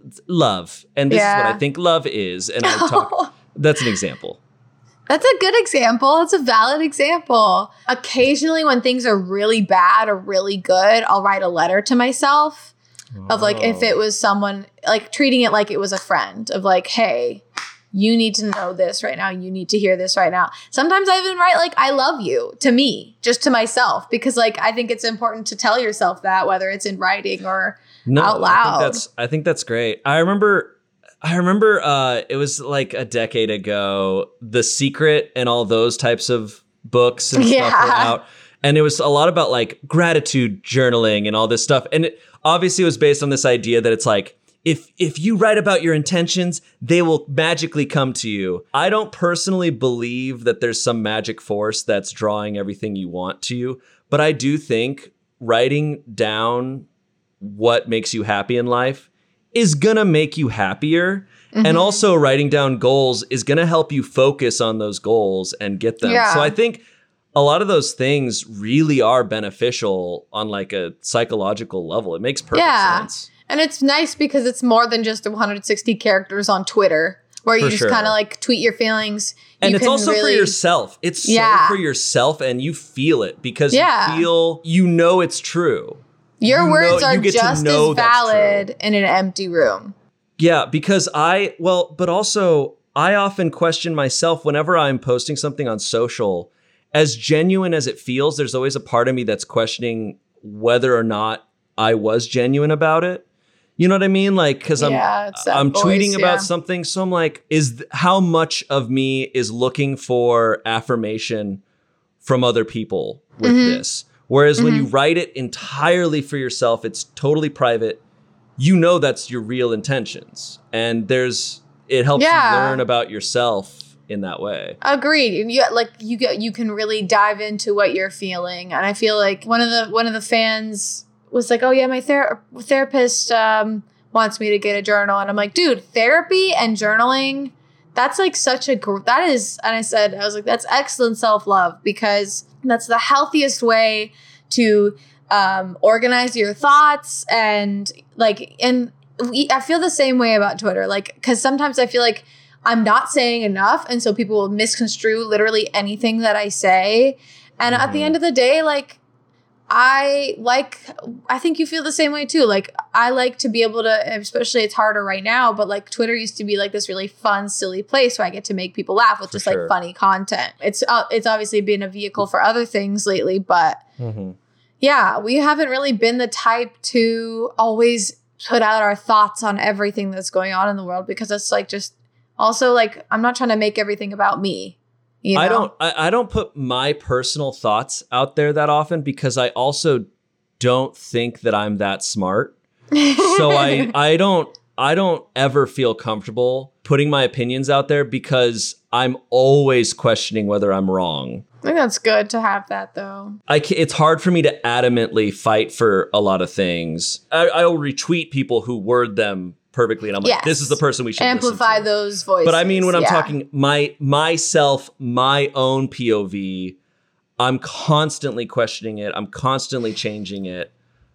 Speaker 5: love. And this
Speaker 6: Yeah.
Speaker 5: is what I think love is. And I talk, that's an example.
Speaker 6: That's a good example. It's a valid example. Occasionally, when things are really bad or really good, I'll write a letter to myself of like, if it was someone, like treating it like it was a friend of like, hey, you need to know this right now. You need to hear this right now. Sometimes I even write like, I love you to me, just to myself, because like, I think it's important to tell yourself that, whether it's in writing or
Speaker 5: No,
Speaker 6: out
Speaker 5: I think
Speaker 6: loud.
Speaker 5: that's, I think that's great. I remember I remember uh, it was like a decade ago, The Secret and all those types of books and stuff
Speaker 6: Yeah.
Speaker 5: were out. And it was a lot about like gratitude journaling and all this stuff. And it obviously was based on this idea that it's like, if if you write about your intentions, they will magically come to you. I don't personally believe that there's some magic force that's drawing everything you want to you. But I do think writing down what makes you happy in life is gonna make you happier. Mm-hmm. And also writing down goals is gonna help you focus on those goals and get them.
Speaker 6: Yeah.
Speaker 5: So I think a lot of those things really are beneficial on like a psychological level. It makes perfect
Speaker 6: Yeah.
Speaker 5: sense.
Speaker 6: And it's nice because it's more than just one hundred sixty characters on Twitter where you
Speaker 5: For
Speaker 6: just
Speaker 5: sure.
Speaker 6: kind of like tweet your feelings.
Speaker 5: And
Speaker 6: You
Speaker 5: it's
Speaker 6: can
Speaker 5: also for
Speaker 6: really-
Speaker 5: yourself. It's
Speaker 6: Yeah.
Speaker 5: so for yourself and you feel it because
Speaker 6: Yeah.
Speaker 5: you feel, you know it's true.
Speaker 6: Your
Speaker 5: you know-
Speaker 6: words
Speaker 5: you
Speaker 6: are
Speaker 5: get to
Speaker 6: just
Speaker 5: know
Speaker 6: as
Speaker 5: that's
Speaker 6: valid in an empty room.
Speaker 5: Yeah, because I, well, but also I often question myself whenever I'm posting something on social. As genuine as it feels, there's always a part of me that's questioning whether or not I was genuine about it. You know what I mean? Like, because I'm
Speaker 6: Yeah, it's that
Speaker 5: I'm
Speaker 6: voice,
Speaker 5: tweeting about
Speaker 6: yeah.
Speaker 5: something, so I'm like, is th- how much of me is looking for affirmation from other people with
Speaker 6: Mm-hmm.
Speaker 5: this? Whereas when you write it entirely for yourself, it's totally private. You know that's your real intentions, and there's it helps
Speaker 6: Yeah.
Speaker 5: you learn about yourself in that way.
Speaker 6: Agreed. And you like you get you can really dive into what you're feeling. And I feel like one of the one of the fans was like, "Oh yeah, my ther- therapist um, wants me to get a journal," and I'm like, "Dude, therapy and journaling, that's like such a gr- that is." And I said, "I was like, that's excellent self love because that's the healthiest way to um, organize your thoughts and like and we, I feel the same way about Twitter, like because sometimes I feel like I'm not saying enough, and so people will misconstrue literally anything that I say. And at the end of the day, like I like, I think you feel the same way too. Like I like to be able to, especially it's harder right now, but like Twitter used to be like this really fun, silly place where I get to make people laugh with
Speaker 5: For
Speaker 6: just
Speaker 5: sure.
Speaker 6: like funny content. It's uh, it's obviously been a vehicle for other things lately, but
Speaker 5: Mm-hmm.
Speaker 6: yeah, we haven't really been the type to always put out our thoughts on everything that's going on in the world because it's like just also like I'm not trying to make everything about me. You know?
Speaker 5: I don't I, I don't put my personal thoughts out there that often because I also don't think that I'm that smart. So I I don't I don't ever feel comfortable putting my opinions out there because I'm always questioning whether I'm wrong.
Speaker 6: I think that's good to have that though.
Speaker 5: I ca it's hard for me to adamantly fight for a lot of things. I, I'll retweet people who word them perfectly, and I'm like,
Speaker 6: Yes.
Speaker 5: this is the person we should
Speaker 6: Amplify
Speaker 5: listen to.
Speaker 6: those voices.
Speaker 5: But I mean, when I'm
Speaker 6: yeah.
Speaker 5: talking my myself, my own P O V, I'm constantly questioning it. I'm constantly changing it.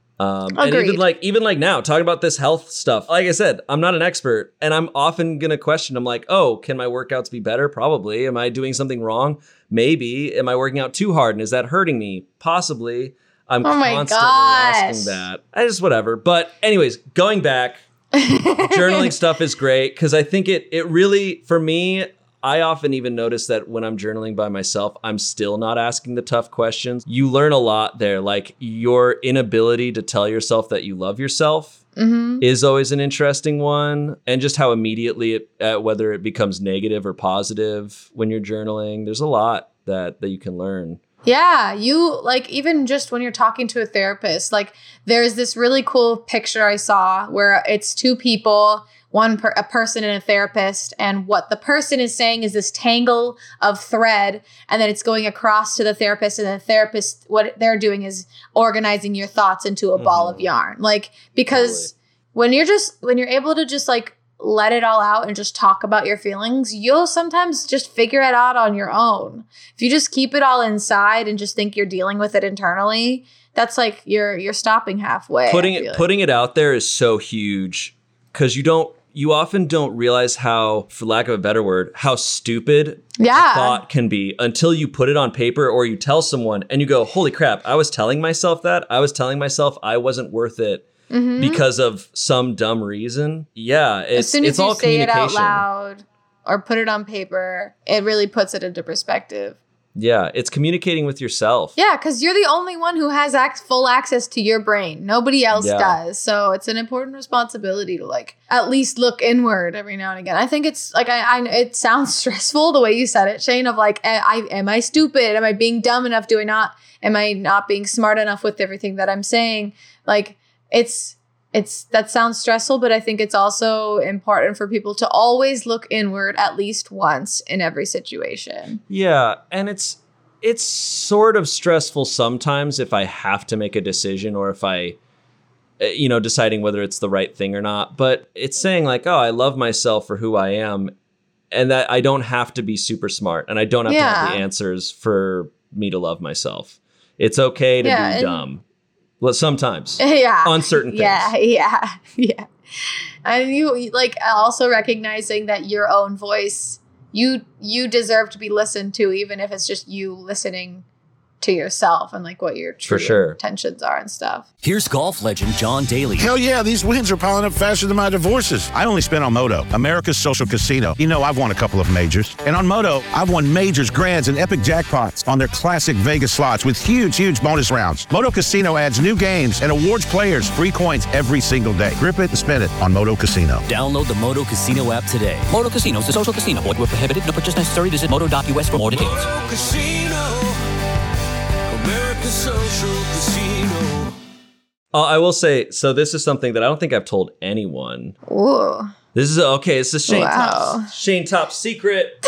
Speaker 5: Um, and even
Speaker 6: Agreed.
Speaker 5: like even like now, talking about this health stuff. Like I said, I'm not an expert, and I'm often gonna question. I'm like, oh, can my workouts be better? Probably. Am I doing something wrong? Maybe. Am I working out too hard, and is that hurting me? Possibly. I'm
Speaker 6: Oh my
Speaker 5: constantly
Speaker 6: gosh.
Speaker 5: asking that. I just whatever. But anyways, going back. Journaling stuff is great because I think it it really, for me, I often even notice that when I'm journaling by myself, I'm still not asking the tough questions. You learn a lot there, like your inability to tell yourself that you love yourself
Speaker 6: Mm-hmm.
Speaker 5: is always an interesting one, and just how immediately it, uh, whether it becomes negative or positive when you're journaling. There's a lot that that you can learn.
Speaker 6: Yeah, you like even just when you're talking to a therapist, like there's this really cool picture I saw where it's two people, one per, a person and a therapist, and what the person is saying is this tangle of thread, and then it's going across to the therapist, and the therapist, what they're doing is organizing your thoughts into a ball of yarn. Like because when you're just when you're able to just like let it all out and just talk about your feelings, you'll sometimes just figure it out on your own. If you just keep it all inside and just think you're dealing with it internally, that's like you're you're stopping halfway.
Speaker 5: Putting it
Speaker 6: like.
Speaker 5: putting it out there is so huge because you don't you often don't realize how, for lack of a better word, how stupid
Speaker 6: yeah.
Speaker 5: a thought can be until you put it on paper or you tell someone and you go, holy crap, I was telling myself that. I was telling myself I wasn't worth it mm-hmm. because of some dumb reason. Yeah, it's,
Speaker 6: as soon as
Speaker 5: it's
Speaker 6: you
Speaker 5: all
Speaker 6: say it
Speaker 5: communication.
Speaker 6: out loud or put it on paper, it really puts it into perspective.
Speaker 5: Yeah, it's communicating with yourself.
Speaker 6: Yeah, because you're the only one who has ac- full access to your brain. Nobody else
Speaker 5: Yeah.
Speaker 6: does. So it's an important responsibility to like at least look inward every now and again. I think it's like I, I it sounds stressful the way you said it, Shane. Of like, I, I am I stupid? Am I being dumb enough? Do I not? Am I not being smart enough with everything that I'm saying? Like it's. It's that sounds stressful, but I think it's also important for people to always look inward at least once in every situation.
Speaker 5: Yeah, and it's it's sort of stressful sometimes if I have to make a decision or if I, you know, deciding whether it's the right thing or not. But it's saying like, oh, I love myself for who I am and that I don't have to be super smart and I don't have
Speaker 6: Yeah.
Speaker 5: to have the answers for me to love myself. It's okay to
Speaker 6: Yeah,
Speaker 5: be
Speaker 6: and-
Speaker 5: dumb. Well, sometimes.
Speaker 6: Yeah.
Speaker 5: On certain things.
Speaker 6: Yeah, yeah, yeah. And you like also recognizing that your own voice, you you deserve to be listened to, even if it's just you listening to yourself and like what your true
Speaker 5: For sure.
Speaker 6: intentions are and stuff.
Speaker 2: Here's golf legend John Daly.
Speaker 7: Hell yeah, these wins are piling up faster than my divorces. I only spent on Moto, America's social casino. You know, I've won a couple of majors. And on Moto, I've won majors, grands, and epic jackpots on their classic Vegas slots with huge, huge bonus rounds. Moto Casino adds new games and awards players free coins every single day. Grip it and spin it on Moto Casino.
Speaker 2: Download the Moto Casino app today. Moto Casino is a social casino. Void where prohibited. No purchase necessary. Visit moto dot u s for more details.
Speaker 3: Moto Casino, America's social casino.
Speaker 5: Uh, I will say, so this is something that I don't think I've told anyone.
Speaker 6: Ooh.
Speaker 5: This is, okay, it's the Shane
Speaker 6: Wow.
Speaker 5: Top, Shane Top secret.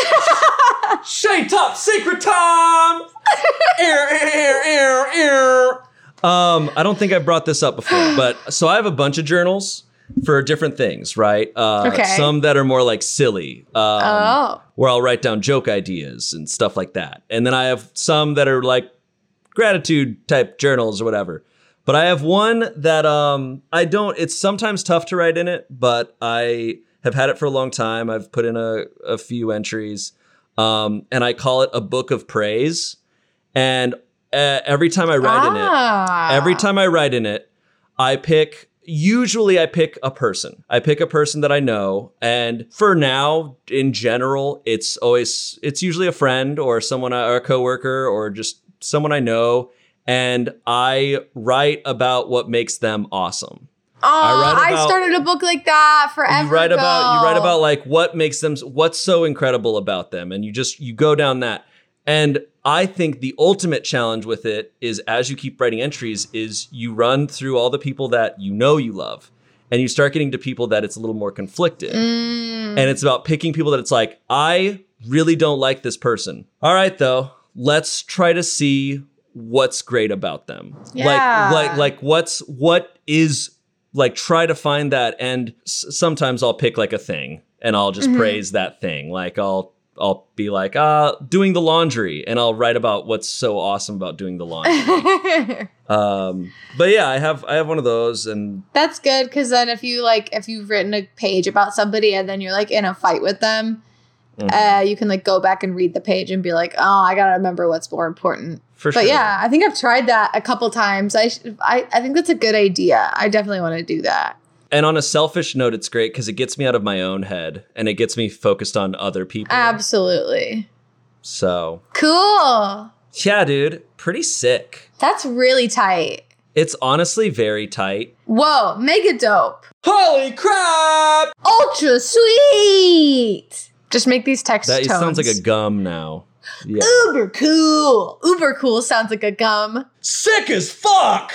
Speaker 5: Shane Top secret time! Ear, ear, ear, ear. Um, I don't think I've brought this up before, but so I have a bunch of journals for different things, right? Uh,
Speaker 6: Okay.
Speaker 5: Some that are more like silly, um,
Speaker 6: Oh.
Speaker 5: where I'll write down joke ideas and stuff like that. And then I have some that are like gratitude type journals or whatever. But I have one that um, I don't, it's sometimes tough to write in it, but I have had it for a long time. I've put in a, a few entries um, and I call it a book of praise. And uh, every time I write in it,
Speaker 6: Ah.
Speaker 5: every time I write in it, I pick, usually I pick a person. I pick a person that I know. And for now, in general, it's always, it's usually a friend or someone, or a coworker or just someone I know. And I write about what makes them awesome.
Speaker 6: Oh,
Speaker 5: I write
Speaker 6: I,
Speaker 5: about-
Speaker 6: started a book like that forever
Speaker 5: You write
Speaker 6: ago.
Speaker 5: about you write about like what makes them, what's so incredible about them, and you just you go down that. And I think the ultimate challenge with it is, as you keep writing entries, is you run through all the people that you know you love, and you start getting to people that it's a little more conflicted.
Speaker 6: Mm.
Speaker 5: And it's about picking people that it's like, I really don't like this person. All right, though, let's try to see what's great about them.
Speaker 6: Yeah.
Speaker 5: Like, like, like what's, what is, like, try to find that. And s- sometimes I'll pick like a thing and I'll just
Speaker 6: Mm-hmm.
Speaker 5: praise that thing. Like I'll, I'll be like, uh, doing the laundry, and I'll write about what's so awesome about doing the laundry. um, but yeah, I have, I have one of those, and
Speaker 6: That's good, because then if you like, if you've written a page about somebody and then you're like in a fight with them,
Speaker 5: Mhm.
Speaker 6: uh, you can like go back and read the page and be like, oh, I gotta remember what's more important.
Speaker 5: for
Speaker 6: But
Speaker 5: sure.
Speaker 6: yeah, I think I've tried that a couple times. I, sh- I I think that's a good idea. I definitely want to do that.
Speaker 5: And on a selfish note, it's great because it gets me out of my own head and it gets me focused on other people.
Speaker 6: Absolutely.
Speaker 5: So,
Speaker 6: Cool.
Speaker 5: yeah, dude, pretty sick.
Speaker 6: That's really tight.
Speaker 5: It's honestly very tight.
Speaker 6: Whoa, mega dope.
Speaker 5: Holy crap!
Speaker 6: Ultra sweet. Just make these text
Speaker 5: That
Speaker 6: tones.
Speaker 5: sounds like a gum now. Yeah.
Speaker 6: Uber cool. Uber cool sounds like a gum.
Speaker 5: Sick as fuck!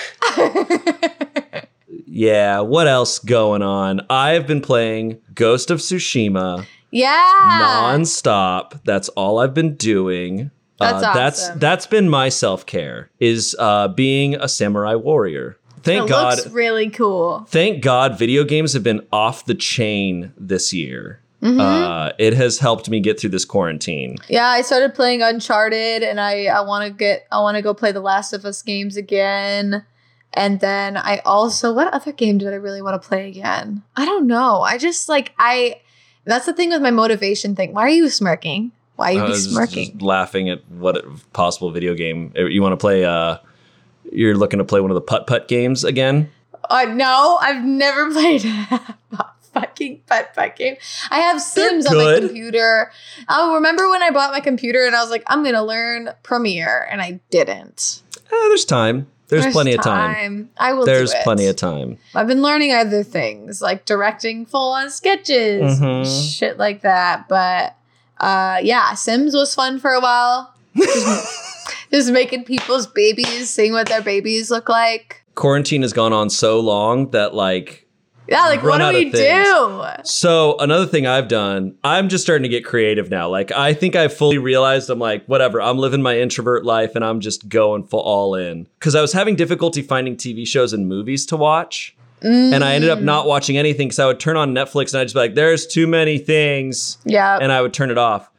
Speaker 5: Yeah, what else going on? I've been playing Ghost of Tsushima
Speaker 6: Yeah.
Speaker 5: nonstop. That's all I've been doing.
Speaker 6: That's
Speaker 5: uh, That's
Speaker 6: awesome.
Speaker 5: that's been my self-care, is uh, being a samurai warrior. thank
Speaker 6: it
Speaker 5: God.
Speaker 6: looks really cool.
Speaker 5: Thank God video games have been off the chain this year.
Speaker 6: Mm-hmm.
Speaker 5: Uh, it has helped me get through this quarantine.
Speaker 6: Yeah, I started playing Uncharted, and I, I want to get I want to go play the Last of Us games again. And then I also, what other game did I really want to play again? I don't know. I just like I. That's the thing with my motivation thing. Why are you smirking? Why are you
Speaker 5: I was
Speaker 6: smirking?
Speaker 5: just laughing at what possible video game you want to play. Uh, you're looking to play one of the putt putt games again?
Speaker 6: Uh, no, I've never played a fucking putt putt game. I have Sims on my computer. Oh, remember when I bought my computer and I was like, I'm gonna learn Premiere, and I didn't.
Speaker 5: Uh, there's time. There's,
Speaker 6: There's
Speaker 5: plenty
Speaker 6: time.
Speaker 5: of time.
Speaker 6: I will.
Speaker 5: There's
Speaker 6: do it.
Speaker 5: plenty of time.
Speaker 6: I've been learning other things like directing full on sketches,
Speaker 5: Mhm.
Speaker 6: shit like that. But uh, yeah, Sims was fun for a while. Just, just making people's babies, seeing what their babies look like.
Speaker 5: Quarantine has gone on so long that like
Speaker 6: Yeah, like
Speaker 5: run
Speaker 6: what do
Speaker 5: out
Speaker 6: we
Speaker 5: of things.
Speaker 6: do?
Speaker 5: So another thing I've done, I'm just starting to get creative now. Like I think I fully realized I'm like, whatever, I'm living my introvert life and I'm just going full all in. Because I was having difficulty finding T V shows and movies to watch.
Speaker 6: Mm.
Speaker 5: And I ended up not watching anything because I would turn on Netflix and I'd just be like, there's too many things.
Speaker 6: Yeah.
Speaker 5: And I would turn it off.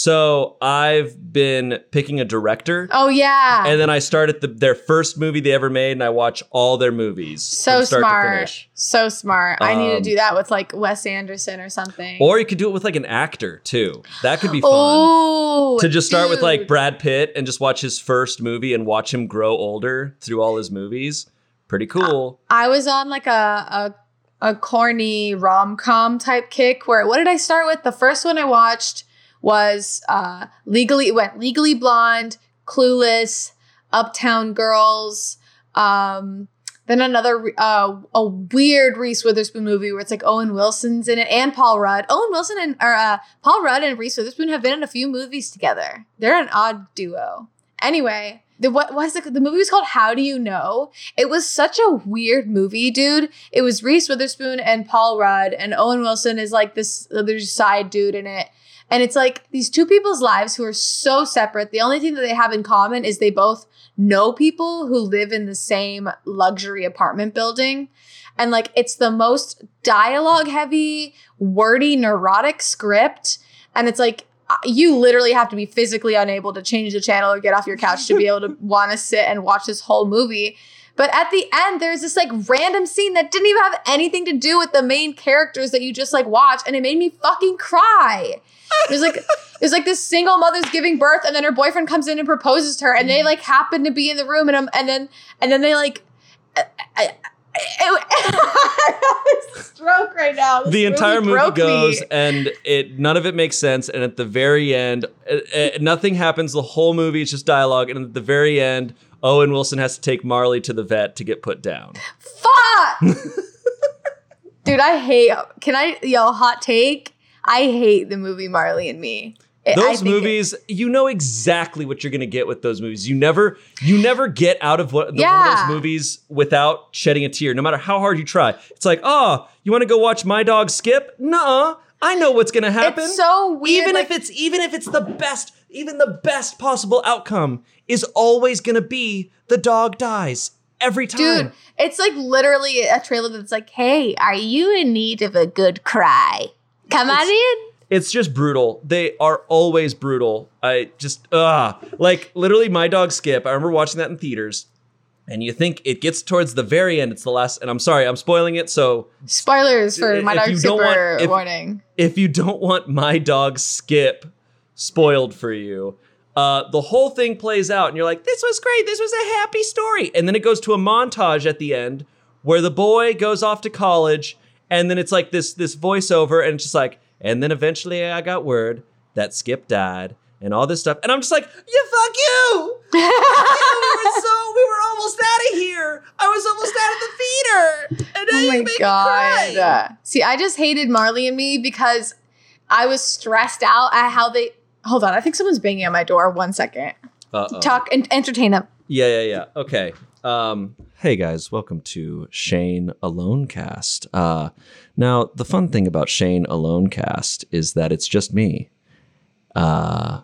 Speaker 5: So I've been picking a director.
Speaker 6: Oh yeah.
Speaker 5: And then I started the, their first movie they ever made, and I watch all their movies.
Speaker 6: So
Speaker 5: from start to
Speaker 6: smart.
Speaker 5: finish.
Speaker 6: So smart. I need to
Speaker 5: Um,
Speaker 6: do that with like Wes Anderson or something.
Speaker 5: Or you could do it with like an actor too. That could be fun.
Speaker 6: Oh,
Speaker 5: To just start with like
Speaker 6: dude.
Speaker 5: Brad Pitt and just watch his first movie and watch him grow older through all his movies. Pretty cool.
Speaker 6: I was on like a a, a corny rom-com type kick where what did I start with? The first one I watched was uh legally it went Legally Blonde, Clueless, Uptown Girls, um then another uh a weird Reese Witherspoon movie where it's like Owen Wilson's in it and Paul Rudd. Owen Wilson and or uh Paul Rudd and Reese Witherspoon have been in a few movies together. They're an odd duo. Anyway, the what was the, the movie was called How Do You Know? It was such a weird movie, dude. It was Reese Witherspoon and Paul Rudd, and Owen Wilson is like this other side dude in it. And it's like these two people's lives who are so separate. The only thing that they have in common is they both know people who live in the same luxury apartment building. And like it's the most dialogue heavy, wordy, neurotic script. And it's like you literally have to be physically unable to change the channel or get off your couch to be able to want to sit and watch this whole movie. But at the end, there's this like random scene that didn't even have anything to do with the main characters that you just like watch. And it made me fucking cry. It was like, it was like this single mother's giving birth and then her boyfriend comes in and proposes to her and they like happen to be in the room and um, and then, and then they like, I, I, I, I stroke right now. This
Speaker 5: The entire movie
Speaker 6: broke
Speaker 5: goes
Speaker 6: me.
Speaker 5: and it none of it makes sense. And at the very end, uh, uh, nothing happens. The whole movie is just dialogue. And at the very end, Owen Wilson has to take Marley to the vet to get put down.
Speaker 6: Fuck! Dude, I hate, can I, yo, hot take? I hate the movie Marley and Me. It- I
Speaker 5: Those
Speaker 6: think it-
Speaker 5: movies, you know exactly what you're going to get with those movies. You never, you never get out of what, the, one
Speaker 6: Yeah.
Speaker 5: of those movies without shedding a tear, no matter how hard you try. It's like, oh, you want to go watch My Dog Skip? Nuh-uh. I know what's going to happen.
Speaker 6: It's so weird.
Speaker 5: Even
Speaker 6: like,
Speaker 5: if it's, even if it's the best, even the best possible outcome is always going to be the dog dies every time.
Speaker 6: dude, it's like literally a trailer that's like, hey, are you in need of a good cry? Come on in.
Speaker 5: It's just brutal. They are always brutal. I just, ah, like literally My Dog Skip. I remember watching that in theaters. And you think it gets towards the very end. It's the last, and I'm sorry, I'm spoiling it. So
Speaker 6: Spoilers for My
Speaker 5: If
Speaker 6: Dog
Speaker 5: you don't want-
Speaker 6: Skipper
Speaker 5: if-
Speaker 6: warning.
Speaker 5: if you don't want My Dog Skip spoiled for you, uh, the whole thing plays out and you're like, this was great. This was a happy story. And then it goes to a montage at the end where the boy goes off to college. And then it's like this, this voiceover and it's just like, and then eventually I got word that Skip died and all this stuff. And I'm just like, yeah, fuck you. Fuck you. We were so, we were almost out of here. I was almost out of the theater. And now
Speaker 6: Oh
Speaker 5: you
Speaker 6: my
Speaker 5: make me
Speaker 6: god.
Speaker 5: cry.
Speaker 6: See, I just hated Marley and Me because I was stressed out at how they hold on. I think someone's banging at my door. One second.
Speaker 5: Uh-oh.
Speaker 6: Talk and entertain them.
Speaker 5: Yeah, yeah, yeah. Okay. Um, hey guys, welcome to Shane Alone Cast. Uh, now, the fun thing about Shane Alone Cast is that it's just me. Uh,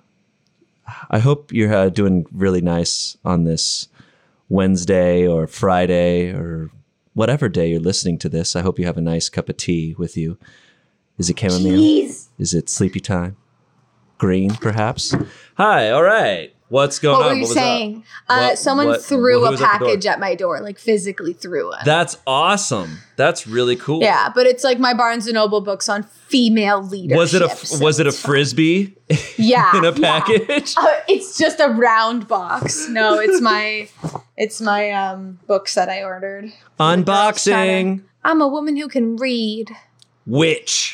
Speaker 5: I hope you're uh, doing really nice on this Wednesday or Friday or whatever day you're listening to this, I hope you have a nice cup of tea with you. Is it chamomile?
Speaker 6: Jeez.
Speaker 5: Is it sleepy time? Green, perhaps? Hi, all right. What's going
Speaker 6: What
Speaker 5: on?
Speaker 6: were you
Speaker 5: What was
Speaker 6: saying?
Speaker 5: up?
Speaker 6: Uh,
Speaker 5: What-
Speaker 6: someone
Speaker 5: what-
Speaker 6: threw
Speaker 5: who
Speaker 6: a
Speaker 5: was at the door?
Speaker 6: package at my door, like physically threw it.
Speaker 5: That's awesome. That's really cool.
Speaker 6: Yeah, but it's like my Barnes and Noble books on female leadership.
Speaker 5: Was it a
Speaker 6: so
Speaker 5: was it a
Speaker 6: it's fine.
Speaker 5: frisbee
Speaker 6: Yeah,
Speaker 5: in a
Speaker 6: yeah.
Speaker 5: package?
Speaker 6: Uh, it's just a round box. No, it's my it's my um books that I ordered.
Speaker 5: Unboxing.
Speaker 6: I'm a woman who can read.
Speaker 5: Witch.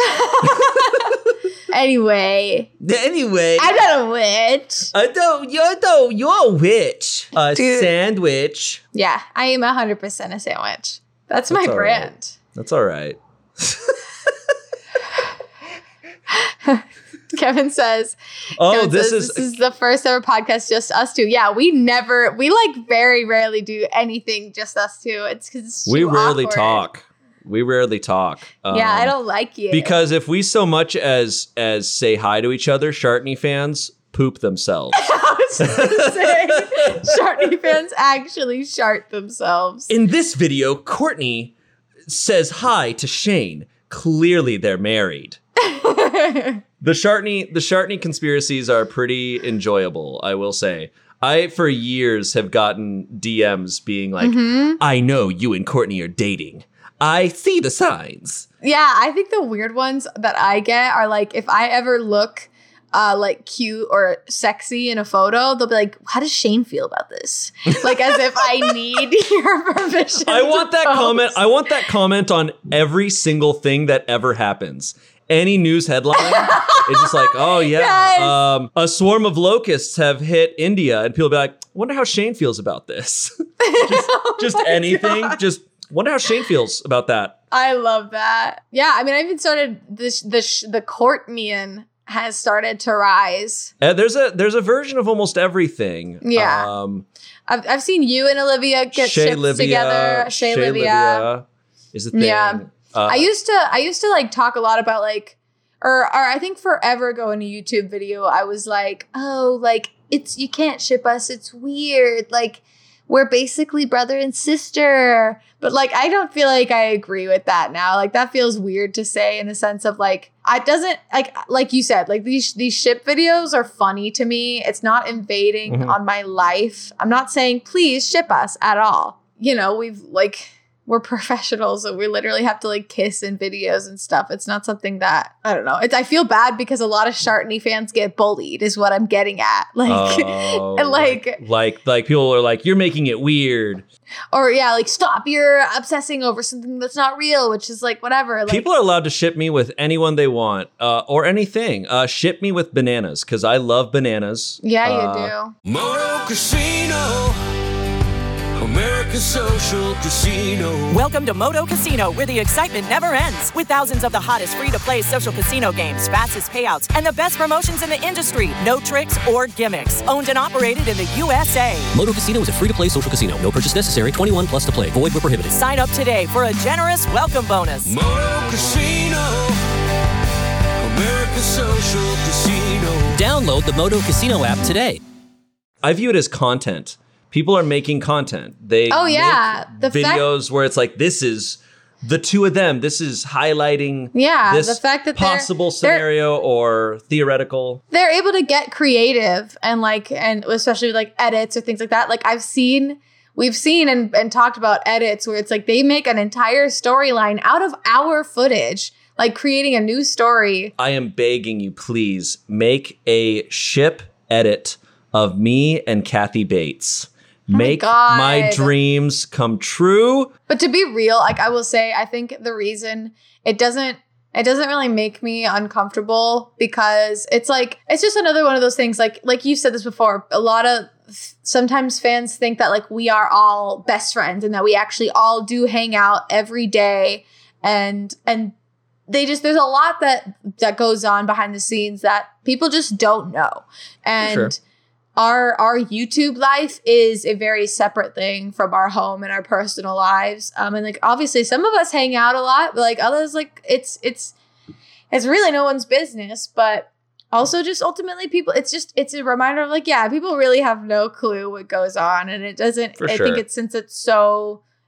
Speaker 6: Anyway,
Speaker 5: Anyway,
Speaker 6: I'm not a witch.
Speaker 5: I don't. You're no. You're a witch. A
Speaker 6: Dude.
Speaker 5: sandwich.
Speaker 6: Yeah, I am one hundred percent a sandwich. That's, my
Speaker 5: That's all
Speaker 6: brand.
Speaker 5: That's all right.
Speaker 6: Kevin says,
Speaker 5: Oh,
Speaker 6: Kevin
Speaker 5: this
Speaker 6: says,
Speaker 5: is.
Speaker 6: this is the first ever podcast, just us two. Yeah, we never, we like very rarely do anything just us two. It's because it's
Speaker 5: we
Speaker 6: too
Speaker 5: rarely
Speaker 6: awkward.
Speaker 5: talk. We rarely talk.
Speaker 6: Yeah, I
Speaker 5: Um,
Speaker 6: don't like it.
Speaker 5: Because if we so much as as say hi to each other, Shartney fans poop themselves.
Speaker 6: I was just gonna say, Shartney fans actually shart themselves.
Speaker 5: In this video, Courtney says hi to Shane. Clearly, they're married. The Shartney, the Shartney conspiracies are pretty enjoyable, I will say. I, for years, have gotten D Ms being like,
Speaker 6: Mm-hmm.
Speaker 5: I know you and Courtney are dating. I see the signs.
Speaker 6: Yeah, I think the weird ones that I get are like, if I ever look uh, like cute or sexy in a photo, they'll be like, how does Shane feel about this? Like as if I need your permission.
Speaker 5: I want
Speaker 6: to
Speaker 5: that
Speaker 6: post.
Speaker 5: comment. I want that comment on every single thing that ever happens. Any news headline, it's just like, oh yeah,
Speaker 6: Yes.
Speaker 5: um, a swarm of locusts have hit India, and people be like, wonder how Shane feels about this. just just
Speaker 6: Oh my
Speaker 5: anything,
Speaker 6: God.
Speaker 5: just wonder how Shane feels about that.
Speaker 6: I love that. Yeah, I mean, I even started this. The sh- the Courtnian has started to rise.
Speaker 5: Uh, there's a there's a version of almost everything.
Speaker 6: Yeah.
Speaker 5: um,
Speaker 6: I've I've seen you and Olivia get
Speaker 5: Shay
Speaker 6: shipped
Speaker 5: Livia,
Speaker 6: together. Shay,
Speaker 5: Shay
Speaker 6: Livia.
Speaker 5: Livia is the thing.
Speaker 6: Yeah.
Speaker 5: Uh,
Speaker 6: I used to I used to like talk a lot about like or or I think forever ago in a YouTube video I was like, oh, like it's you can't ship us, it's weird. Like we're basically brother and sister. But like I don't feel like I agree with that now. Like that feels weird to say in the sense of like I doesn't like like you said, like these these ship videos are funny to me. It's not invading
Speaker 5: Mhm.
Speaker 6: on my life. I'm not saying please ship us at all. You know, we've like we're professionals, so we literally have to like kiss in videos and stuff. It's not something that I don't know. It's I feel bad because a lot of Shartney fans get bullied, is what I'm getting at. Like,
Speaker 5: oh,
Speaker 6: and like,
Speaker 5: like like people are like, you're making it weird.
Speaker 6: or yeah, like stop, you're obsessing over something that's not real, which is like whatever. Like,
Speaker 5: People are allowed to ship me with anyone they want, uh, or anything. Uh, ship me with bananas because I love bananas.
Speaker 6: yeah, you
Speaker 5: Uh,
Speaker 6: do.
Speaker 3: Moto Casino, America's social casino.
Speaker 4: Welcome to Moto Casino, where the excitement never ends. With thousands of the hottest free-to-play social casino games, fastest payouts, and the best promotions in the industry. No tricks or gimmicks. Owned and operated in the U S A.
Speaker 2: Moto Casino is a free-to-play social casino. No purchase necessary. twenty-one plus to play. Void where prohibited.
Speaker 4: Sign up today for a generous welcome bonus.
Speaker 3: Moto Casino, America's social casino.
Speaker 2: Download the Moto Casino app today.
Speaker 5: I view it as content. People are making content. They
Speaker 6: Oh, yeah.
Speaker 5: make
Speaker 6: The fact-
Speaker 5: videos where it's like, this is the two of them. This is highlighting
Speaker 6: Yeah,
Speaker 5: this
Speaker 6: the fact that they're-
Speaker 5: possible
Speaker 6: they're-
Speaker 5: scenario or theoretical.
Speaker 6: They're able to get creative and like and especially with like edits or things like that. Like I've seen we've seen and, and talked about edits where it's like they make an entire storyline out of our footage, like creating a new story.
Speaker 5: I am begging you, please make a ship edit of me and Kathy Bates. Make
Speaker 6: God.
Speaker 5: my dreams come true.
Speaker 6: But to be real, like I will say, I think the reason it doesn't it doesn't really make me uncomfortable because it's like it's just another one of those things. Like like you said this before, a lot of sometimes fans think that like we are all best friends and that we actually all do hang out every day, and and they just there's a lot that that goes on behind the scenes that people just don't know, and.
Speaker 5: Sure.
Speaker 6: Our our YouTube life is a very separate thing from our home and our personal lives. Um, and like obviously some of us hang out a lot, but like others, like it's it's it's really no one's business. But also just ultimately people, it's just it's a reminder of like, yeah, people really have no clue what goes on. And it doesn't
Speaker 5: For
Speaker 6: I
Speaker 5: sure.
Speaker 6: think it's since it's so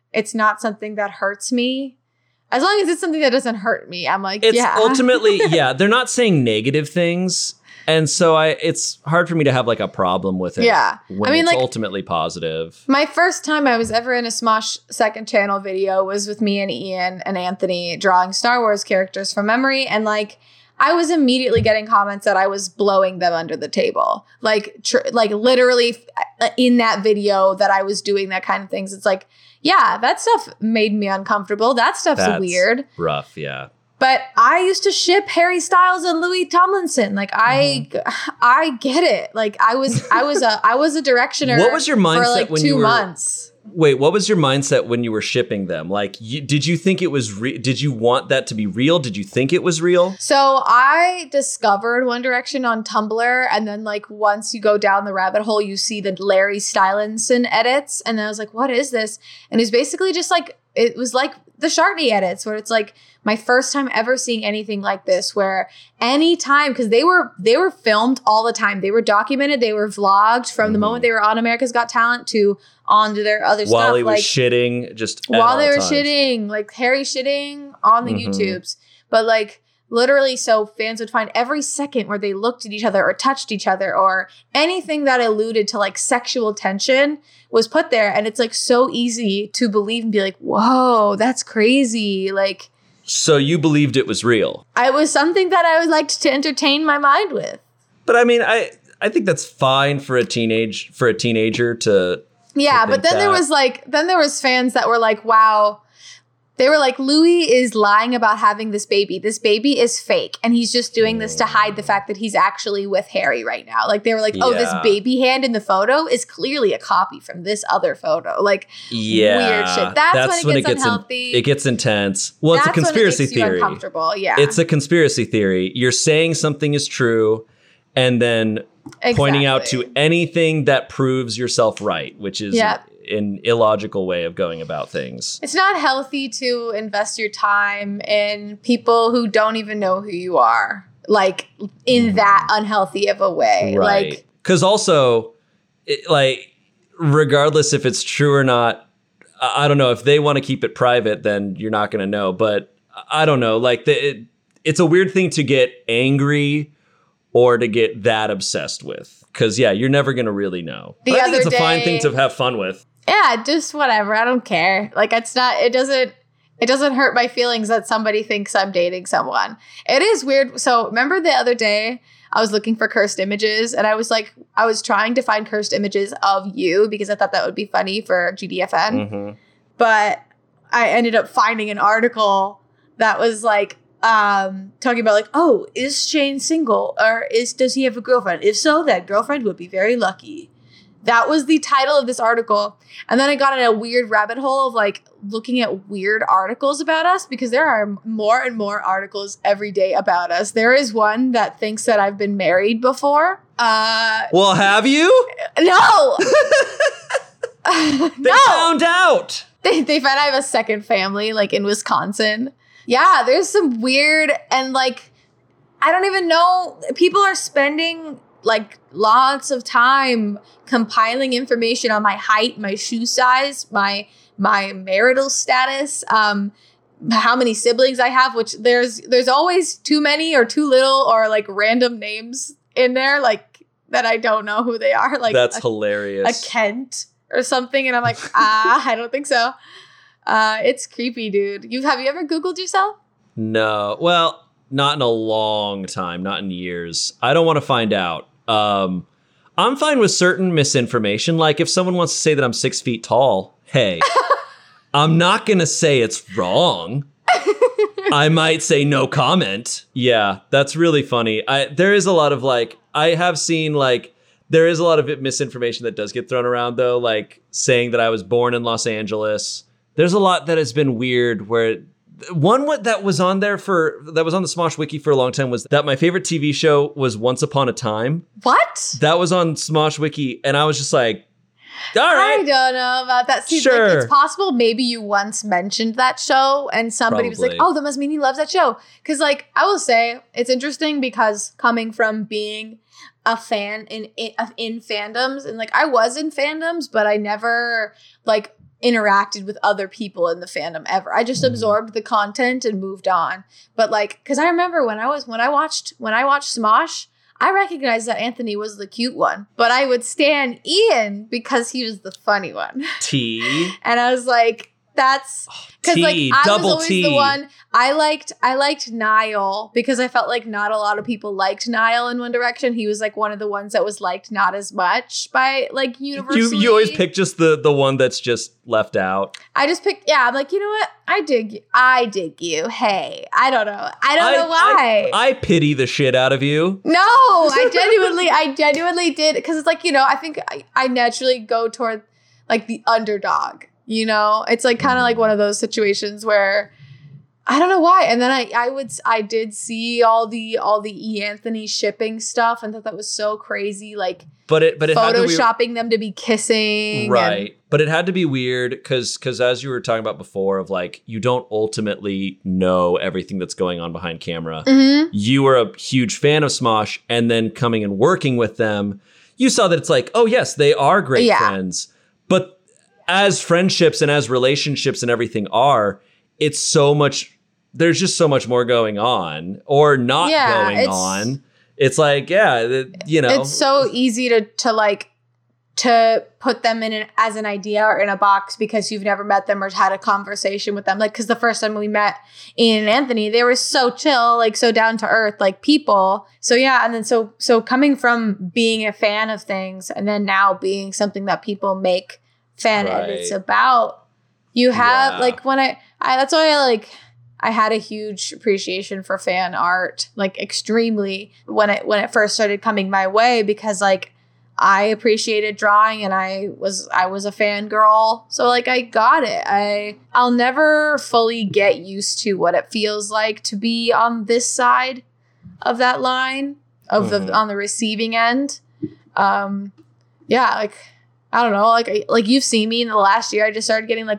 Speaker 6: it's not something that hurts me. As long as it's something that doesn't hurt me, I'm like,
Speaker 5: it's
Speaker 6: yeah.
Speaker 5: ultimately, yeah, they're not saying negative things. And so I, it's hard for me to have like a problem with it.
Speaker 6: Yeah.
Speaker 5: When
Speaker 6: I mean,
Speaker 5: it's
Speaker 6: like,
Speaker 5: ultimately positive.
Speaker 6: My first time I was ever in a Smosh second channel video was with me and Ian and Anthony drawing Star Wars characters from memory. And like, I was immediately getting comments that I was blowing them under the table. Like, tr- like literally f- in that video that I was doing that kind of things. It's like, yeah, that stuff made me uncomfortable. That stuff's
Speaker 5: That's
Speaker 6: weird.
Speaker 5: Rough, yeah.
Speaker 6: But I used to ship Harry Styles and Louis Tomlinson. Like I, mm-hmm. I get it. Like I was, I was a, I was a directioner.
Speaker 5: What was your mindset
Speaker 6: for like
Speaker 5: when
Speaker 6: two
Speaker 5: you were,
Speaker 6: months?
Speaker 5: Wait, what was your mindset when you were shipping them? Like, you, did you think it was? Re- did you want that to be real? Did you think it was real?
Speaker 6: So I discovered One Direction on Tumblr, and then like once you go down the rabbit hole, you see the Larry Stylinson edits, and then I was like, "What is this?" And it's basically just like it was like the Shartney edits, where it's like my first time ever seeing anything like this, where anytime, because they were they were filmed all the time, they were documented, they were vlogged from mm-hmm. the moment they were on America's Got Talent to on to their other
Speaker 5: while
Speaker 6: stuff.
Speaker 5: While he was
Speaker 6: like,
Speaker 5: shitting, just
Speaker 6: while they were
Speaker 5: times.
Speaker 6: shitting, like Harry shitting on the mm-hmm. YouTubes, but like literally, so fans would find every second where they looked at each other or touched each other or anything that alluded to like sexual tension was put there, and it's like so easy to believe and be like, "Whoa, that's crazy!" Like.
Speaker 5: So you believed it was real?
Speaker 6: It was something that I would like to entertain my mind with.
Speaker 5: But I mean, I I think that's fine for a teenage for a teenager to.
Speaker 6: Yeah,
Speaker 5: to
Speaker 6: but then
Speaker 5: that.
Speaker 6: there was like then there was fans that were like, "Wow." They were like, Louis is lying about having this baby. This baby is fake. And he's just doing this to hide the fact that he's actually with Harry right now. Like, they were like, oh,
Speaker 5: yeah.
Speaker 6: this baby hand in the photo is clearly a copy from this other photo. Like,
Speaker 5: yeah,
Speaker 6: weird shit. That's, that's when, it, when gets it gets unhealthy.
Speaker 5: In, it gets intense. Well,
Speaker 6: that's
Speaker 5: it's a conspiracy
Speaker 6: when it makes
Speaker 5: theory.
Speaker 6: You uncomfortable. Yeah.
Speaker 5: It's a conspiracy theory. You're saying something is true and then exactly. pointing out to anything that proves yourself right, which is...
Speaker 6: Yep.
Speaker 5: an illogical way of going about things.
Speaker 6: It's not healthy to invest your time in people who don't even know who you are, like in that unhealthy of a way.
Speaker 5: Right.
Speaker 6: Like,
Speaker 5: because also, it, like, regardless if it's true or not, I, I don't know. If they want to keep it private, then you're not going to know. But I don't know. Like, the, it, it's a weird thing to get angry or to get that obsessed with. Because, yeah, you're never going to really know.
Speaker 6: The
Speaker 5: but I
Speaker 6: other
Speaker 5: think it's a
Speaker 6: day,
Speaker 5: fine thing to have fun with.
Speaker 6: Yeah, just whatever. I don't care. Like, it's not, it doesn't, it doesn't hurt my feelings that somebody thinks I'm dating someone. It is weird. So remember the other day I was looking for cursed images and I was like, I was trying to find cursed images of you because I thought that would be funny for G D F N. Mm-hmm. But I ended up finding an article that was like, um, talking about like, oh, is Shane single or is, does he have a girlfriend? If so, that girlfriend would be very lucky. That was the title of this article. And then I got in a weird rabbit hole of like looking at weird articles about us because there are more and more articles every day about us. There is one that thinks that I've been married before. Uh,
Speaker 5: well, have you?
Speaker 6: No.
Speaker 5: They
Speaker 6: no.
Speaker 5: found out.
Speaker 6: They, they found I have a second family like in Wisconsin. Yeah, there's some weird and like, I don't even know. People are spending like lots of time compiling information on my height, my shoe size, my my marital status, um, how many siblings I have, which there's there's always too many or too little or like random names in there, like that I don't know who they are. Like
Speaker 5: that's
Speaker 6: a,
Speaker 5: hilarious.
Speaker 6: A Kent or something, and I'm like, ah, I don't think so. Uh, it's creepy, dude. You have you ever Googled yourself?
Speaker 5: No. Well, not in a long time, not in years. I don't want to find out. Um, I'm fine with certain misinformation. Like if someone wants to say that I'm six feet tall, hey, I'm not going to say it's wrong. I might say no comment. Yeah, that's really funny. I there is a lot of like, I have seen like, there is a lot of misinformation that does get thrown around though, like saying that I was born in Los Angeles. There's a lot that has been weird where one what that was on there for that was on the Smosh Wiki for a long time was that my favorite T V show was Once Upon a Time.
Speaker 6: What?
Speaker 5: That was on Smosh Wiki, and I was just like, all right.
Speaker 6: I don't know about that. See,
Speaker 5: sure.
Speaker 6: Like, it's possible maybe you once mentioned that show and somebody
Speaker 5: Probably.
Speaker 6: was like, oh, that must mean he loves that show. Because, like, I will say it's interesting because coming from being a fan in, in in fandoms, and like I was in fandoms, but I never like interacted with other people in the fandom ever. I just absorbed the content and moved on. But like, because I remember when I was when I watched when I watched Smosh, I recognized that Anthony was the cute one, but I would stan Ian because he was the funny one.
Speaker 5: T.
Speaker 6: And I was like, that's because like I
Speaker 5: double
Speaker 6: was always
Speaker 5: T.
Speaker 6: the one I liked. I liked Niall because I felt like not a lot of people liked Niall in One Direction. He was like one of the ones that was liked not as much by like universally.
Speaker 5: You you always pick just the the one that's just left out.
Speaker 6: I just picked. Yeah, I'm like, you know what? I dig. You. I dig you. Hey, I don't know. I don't
Speaker 5: I,
Speaker 6: know why.
Speaker 5: I, I pity the shit out of you.
Speaker 6: No, I genuinely, I genuinely did because it's like, you know, I think I, I naturally go toward like the underdog. You know, it's like kind of like one of those situations where I don't know why. And then I, I would, I did see all the, all the E. Anthony shipping stuff and thought that was so crazy. Like,
Speaker 5: but it, but it
Speaker 6: photoshopping
Speaker 5: had to be,
Speaker 6: them to be kissing.
Speaker 5: right?
Speaker 6: And,
Speaker 5: but it had to be weird because, because as you were talking about before, of like you don't ultimately know everything that's going on behind camera.
Speaker 6: Mm-hmm.
Speaker 5: You were a huge fan of Smosh, and then coming and working with them, you saw that it's like, oh yes, they are great
Speaker 6: Yeah.
Speaker 5: friends, but as friendships and as relationships and everything are, it's so much, there's just so much more going on or not
Speaker 6: Yeah,
Speaker 5: going
Speaker 6: it's-
Speaker 5: on. It's like, yeah, it- you know.
Speaker 6: It's so easy to, to like, to put them in an, as an idea or in a box because you've never met them or had a conversation with them. Like, because the first time we met Ian and Anthony, they were so chill, like so down to earth, like people. So yeah, and then so so coming from being a fan of things and then now being something that people make fan
Speaker 5: Right.
Speaker 6: edits about, you have
Speaker 5: Yeah.
Speaker 6: like when I, I that's why I like I had a huge appreciation for fan art, like extremely when it when it first started coming my way because like I appreciated drawing and I was I was a fangirl. So like I got it. I I'll never fully get used to what it feels like to be on this side of that line of
Speaker 5: Mhm.
Speaker 6: the on the receiving end. Um yeah, like I don't know, like I, like you've seen me in the last year I just started getting like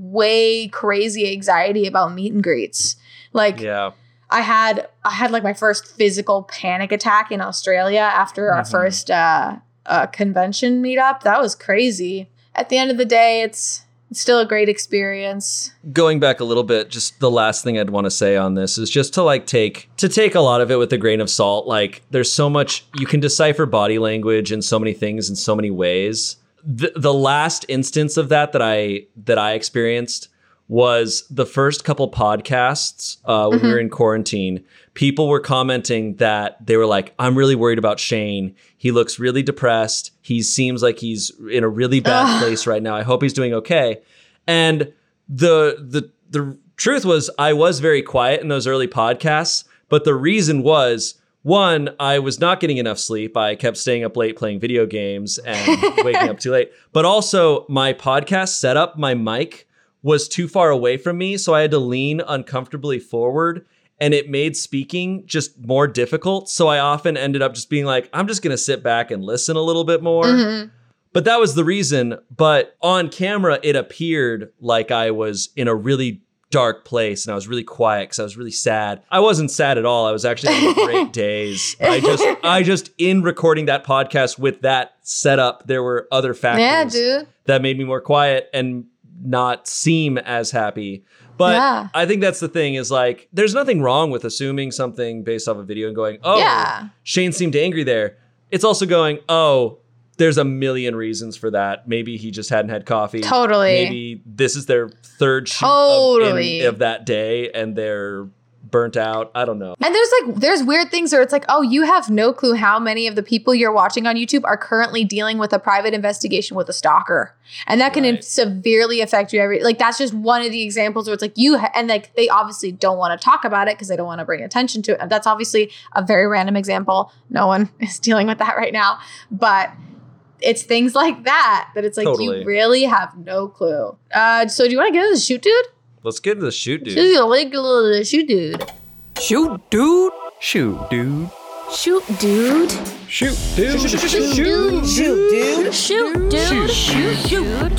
Speaker 6: way crazy anxiety about meet and greets. Like
Speaker 5: yeah.
Speaker 6: I had I had like my first physical panic attack in Australia after our
Speaker 5: Mhm.
Speaker 6: first uh, uh, convention meetup. That was crazy. At the end of the day, it's it's still a great experience.
Speaker 5: Going back a little bit, just the last thing I'd want to say on this is just to like take to take a lot of it with a grain of salt. Like there's so much you can decipher body language in so many things in so many ways. The, the last instance of that that I that I experienced was the first couple podcasts uh, when
Speaker 6: Mm-hmm.
Speaker 5: we were in quarantine. People were commenting that they were like, "I'm really worried about Shane. He looks really depressed. He seems like he's in a really bad
Speaker 6: Ugh.
Speaker 5: place right now. I hope he's doing okay." And the the the truth was, I was very quiet in those early podcasts, but the reason was, one, I was not getting enough sleep. I kept staying up late playing video games and waking up too late. But also my podcast setup, my mic was too far away from me. So I had to lean uncomfortably forward and it made speaking just more difficult. So I often ended up just being like, I'm just going to sit back and listen a little bit more.
Speaker 6: Mm-hmm.
Speaker 5: But that was the reason. But on camera, it appeared like I was in a really dark place and I was really quiet because I was really sad. I wasn't sad at all. I was actually having great days. I just, I just in recording that podcast with that setup, there were other factors
Speaker 6: Yeah, dude.
Speaker 5: that made me more quiet and not seem as happy. But
Speaker 6: Yeah.
Speaker 5: I think that's the thing is like, there's nothing wrong with assuming something based off a video and going, oh,
Speaker 6: Yeah.
Speaker 5: Shane seemed angry there. It's also going, oh, there's a million reasons for that. Maybe he just hadn't had coffee.
Speaker 6: Totally.
Speaker 5: Maybe this is their third shoot
Speaker 6: Totally.
Speaker 5: of, in- of that day and they're burnt out. I don't know.
Speaker 6: And there's like there's weird things where it's like, oh, you have no clue how many of the people you're watching on YouTube are currently dealing with a private investigation with a stalker, and that can
Speaker 5: Right.
Speaker 6: severely affect you. Every like that's just one of the examples where it's like you ha- and like they obviously don't want to talk about it because they don't want to bring attention to it. That's obviously a very random example. No one is dealing with that right now, but it's things like that that it's like
Speaker 5: Totally.
Speaker 6: you really have no clue. Uh, so do you want to get into the shoot, dude?
Speaker 5: Let's get into the shoot,
Speaker 6: This
Speaker 5: dude.
Speaker 6: is a little shoot, dude.
Speaker 2: Shoot, dude. Shoot, dude.
Speaker 8: Shoot, dude.
Speaker 5: Shoot, dude.
Speaker 8: Shoot, dude. Shoot, dude. Shoot, dude. Shoot,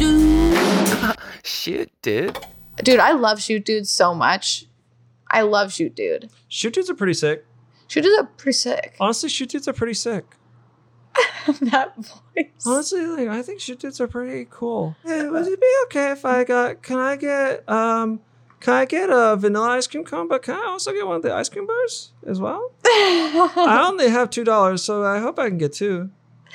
Speaker 8: dude.
Speaker 2: Shit, dude.
Speaker 6: Dude, I love Shoot Dude so much. I love Shoot Dude.
Speaker 5: Shoot dudes are pretty sick.
Speaker 6: Shoot Dudes are pretty sick.
Speaker 5: Honestly, shoot dudes are pretty sick.
Speaker 6: That voice.
Speaker 5: Honestly, like I think shoot dudes are pretty cool. Hey, would it be okay if I got? Can I get? Um, can I get a vanilla ice cream cone? But can I also get one of the ice cream bars as well? I only have two dollars, so I hope I can get two.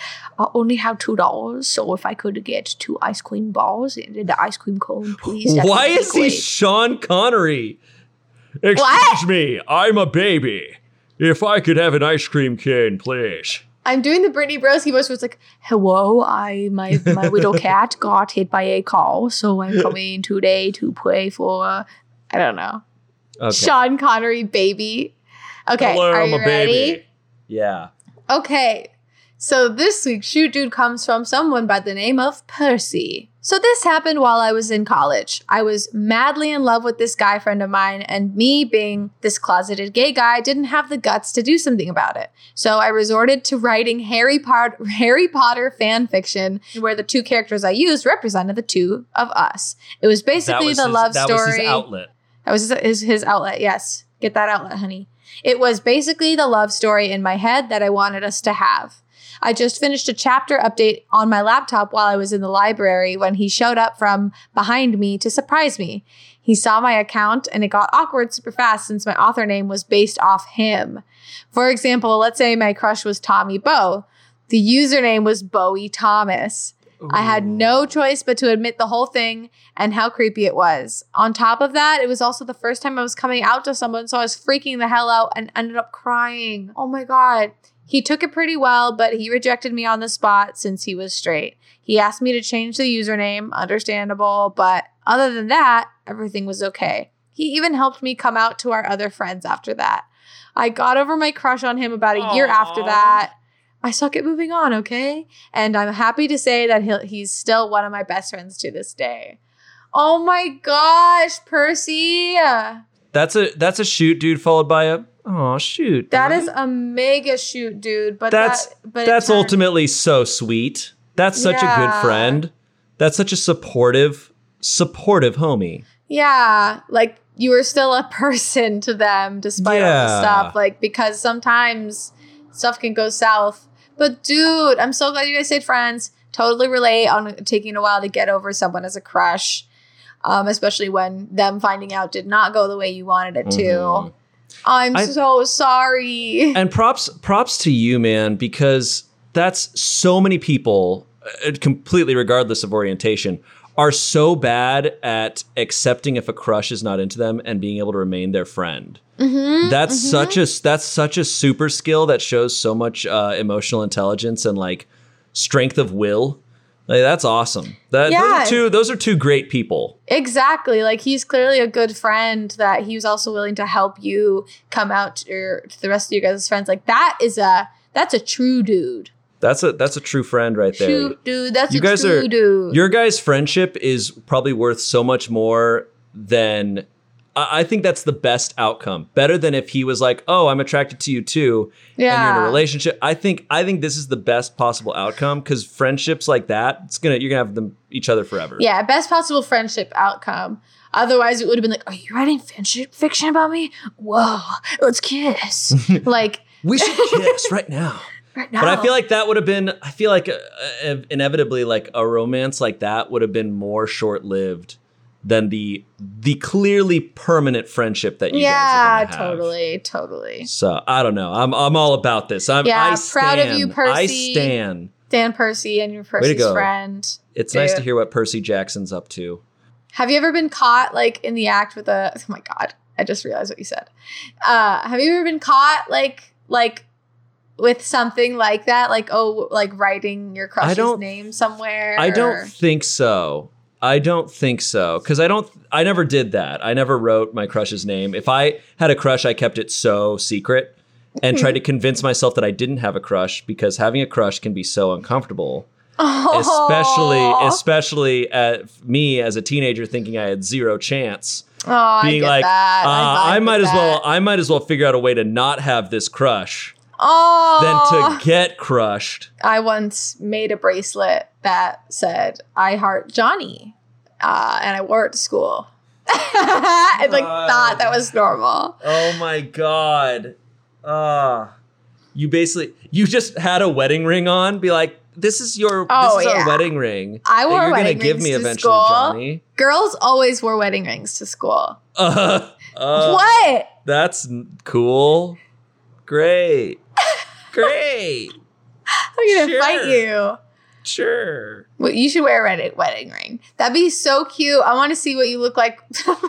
Speaker 8: I only have two dollars, so if I could get two ice cream balls and the ice cream cone, please. that
Speaker 5: Why
Speaker 8: would be
Speaker 5: is he
Speaker 8: great.
Speaker 5: Sean Connery? Excuse
Speaker 6: What?
Speaker 5: me, I'm a baby. If I could have an ice cream cane, please.
Speaker 6: I'm doing the Brittany Broski voice where it's like,
Speaker 8: Hello, I my my little cat got hit by a car, so I'm coming today to pray for.
Speaker 6: I don't know.
Speaker 5: Okay.
Speaker 6: Sean Connery baby. Okay,
Speaker 5: Hello,
Speaker 6: are
Speaker 5: I'm
Speaker 6: you
Speaker 5: a
Speaker 6: ready?
Speaker 5: baby. Yeah.
Speaker 6: Okay, so this week's Shoot Dude comes from someone by the name of Percy. So this happened while I was in college. I was madly in love with this guy friend of mine, and me being this closeted gay guy didn't have the guts to do something about it. So I resorted to writing Harry, Pot- Harry Potter fan fiction where the two characters I used represented the two of us. It was basically
Speaker 5: was
Speaker 6: the
Speaker 5: his-
Speaker 6: love
Speaker 5: that
Speaker 6: story.
Speaker 5: was his outlet.
Speaker 6: That was his, his, his outlet, yes. Get that outlet, honey. It was basically the love story in my head that I wanted us to have. I just finished a chapter update on my laptop while I was in the library when he showed up from behind me to surprise me. He saw my account and it got awkward super fast since my author name was based off him. For example, let's say my crush was Tommy Bow. The username was Bowie Thomas. Ooh. I had no choice but to admit the whole thing and how creepy it was. On top of that, it was also the first time I was coming out to someone, so I was freaking the hell out and ended up crying. Oh my God. He took it pretty well, but he rejected me on the spot since he was straight. He asked me to change the username, understandable, but other than that, everything was okay. He even helped me come out to our other friends after that. I got over my crush on him about a Aww. year after that. I suck at moving on, okay? And I'm happy to say that he'll, he's still one of my best friends to this day. Oh my gosh, Percy.
Speaker 5: That's a that's a shoot dude followed by a oh shoot.
Speaker 6: That
Speaker 5: dude.
Speaker 6: is a mega shoot, dude. But
Speaker 5: that's
Speaker 6: that, but
Speaker 5: that's
Speaker 6: turned-
Speaker 5: ultimately so sweet. That's such
Speaker 6: Yeah.
Speaker 5: a good friend. That's such a supportive, supportive homie.
Speaker 6: Yeah, like you were still a person to them despite all the
Speaker 5: Yeah.
Speaker 6: stuff. Like because sometimes stuff can go south. But dude, I'm so glad you guys stayed friends. Totally relate on taking a while to get over someone as a crush. Um, especially when them finding out did not go the way you wanted it to.
Speaker 5: Mm-hmm.
Speaker 6: I'm
Speaker 5: I-
Speaker 6: so sorry.
Speaker 5: And props props to you, man, because that's so many people, uh, completely regardless of orientation, are so bad at accepting if a crush is not into them and being able to remain their friend.
Speaker 6: Mm-hmm,
Speaker 5: That's
Speaker 6: mm-hmm.
Speaker 5: such a that's such a super skill that shows so much uh, emotional intelligence and like strength of will. Like, that's awesome. That,
Speaker 6: Yeah.
Speaker 5: Those are two those are two great people.
Speaker 6: Exactly. Like he's clearly a good friend that he was also willing to help you come out to, your, to the rest of you guys' friends. Like that is a that's a true dude.
Speaker 5: That's a that's a true friend right there.
Speaker 6: True dude. That's
Speaker 5: you
Speaker 6: a
Speaker 5: guys
Speaker 6: true
Speaker 5: are,
Speaker 6: dude.
Speaker 5: Your guys' friendship is probably worth so much more than I I think that's the best outcome. Better than if he was like, "Oh, I'm attracted to you too," and you're in
Speaker 6: Yeah.
Speaker 5: a relationship. I think I think this is the best possible outcome because friendships like that, it's gonna you're gonna have them each other forever.
Speaker 6: Yeah, best possible friendship outcome. Otherwise, it would have been like, "Are you writing fiction fiction about me? Whoa, let's kiss!" Like
Speaker 5: We should kiss right now.
Speaker 6: right now.
Speaker 5: But I feel like that would have been. I feel like uh, uh, inevitably, like a romance like that would have been more short lived than the the clearly permanent friendship that you
Speaker 6: yeah,
Speaker 5: guys are gonna have.
Speaker 6: totally, totally.
Speaker 5: So I don't know. I'm I'm all about this. I'm
Speaker 6: Yeah,
Speaker 5: I
Speaker 6: proud of
Speaker 5: stand.
Speaker 6: you, Percy.
Speaker 5: I stand.
Speaker 6: Dan Percy and your
Speaker 5: to
Speaker 6: Percy's
Speaker 5: go.
Speaker 6: friend.
Speaker 5: It's nice to
Speaker 6: Dude.
Speaker 5: hear what Percy Jackson's up to.
Speaker 6: Have you ever been caught like in the act with a? Oh my god! I just realized what you said. Uh, have you ever been caught like like with something like that? Like oh, like writing your crush's
Speaker 5: don't-
Speaker 6: name somewhere?
Speaker 5: I
Speaker 6: or-
Speaker 5: don't think so. I don't think so because I don't. I never did that. I never wrote my crush's name. If I had a crush, I kept it so secret and tried to convince myself that I didn't have a crush because having a crush can be so uncomfortable. Especially, especially at me as a teenager thinking I had zero chance.
Speaker 6: Oh, I
Speaker 5: Being
Speaker 6: get
Speaker 5: like,
Speaker 6: that.
Speaker 5: uh,
Speaker 6: I,
Speaker 5: I
Speaker 6: vibe
Speaker 5: might
Speaker 6: with
Speaker 5: as well.
Speaker 6: that.
Speaker 5: I might as well figure out a way to not have this crush
Speaker 6: Oh,
Speaker 5: than to get crushed.
Speaker 6: I once made a bracelet that said "I heart Johnny," uh, and I wore it to school. I like
Speaker 5: God.
Speaker 6: thought that was normal.
Speaker 5: Oh my god. Ah. You basically, you just had a wedding ring on. Be like, this is your,
Speaker 6: Oh,
Speaker 5: this is
Speaker 6: yeah.
Speaker 5: our wedding ring.
Speaker 6: I
Speaker 5: that
Speaker 6: wore
Speaker 5: you're
Speaker 6: wedding
Speaker 5: gonna give
Speaker 6: rings
Speaker 5: me
Speaker 6: to
Speaker 5: eventually,
Speaker 6: school.
Speaker 5: Johnny.
Speaker 6: Girls always wore wedding rings to school.
Speaker 5: Uh, uh,
Speaker 6: What?
Speaker 5: That's n- cool. Great. Great.
Speaker 6: I'm gonna
Speaker 5: Sure.
Speaker 6: fight you.
Speaker 5: Sure.
Speaker 6: Well, you should wear a wedding wedding ring. That'd be so cute. I want to see what you look like.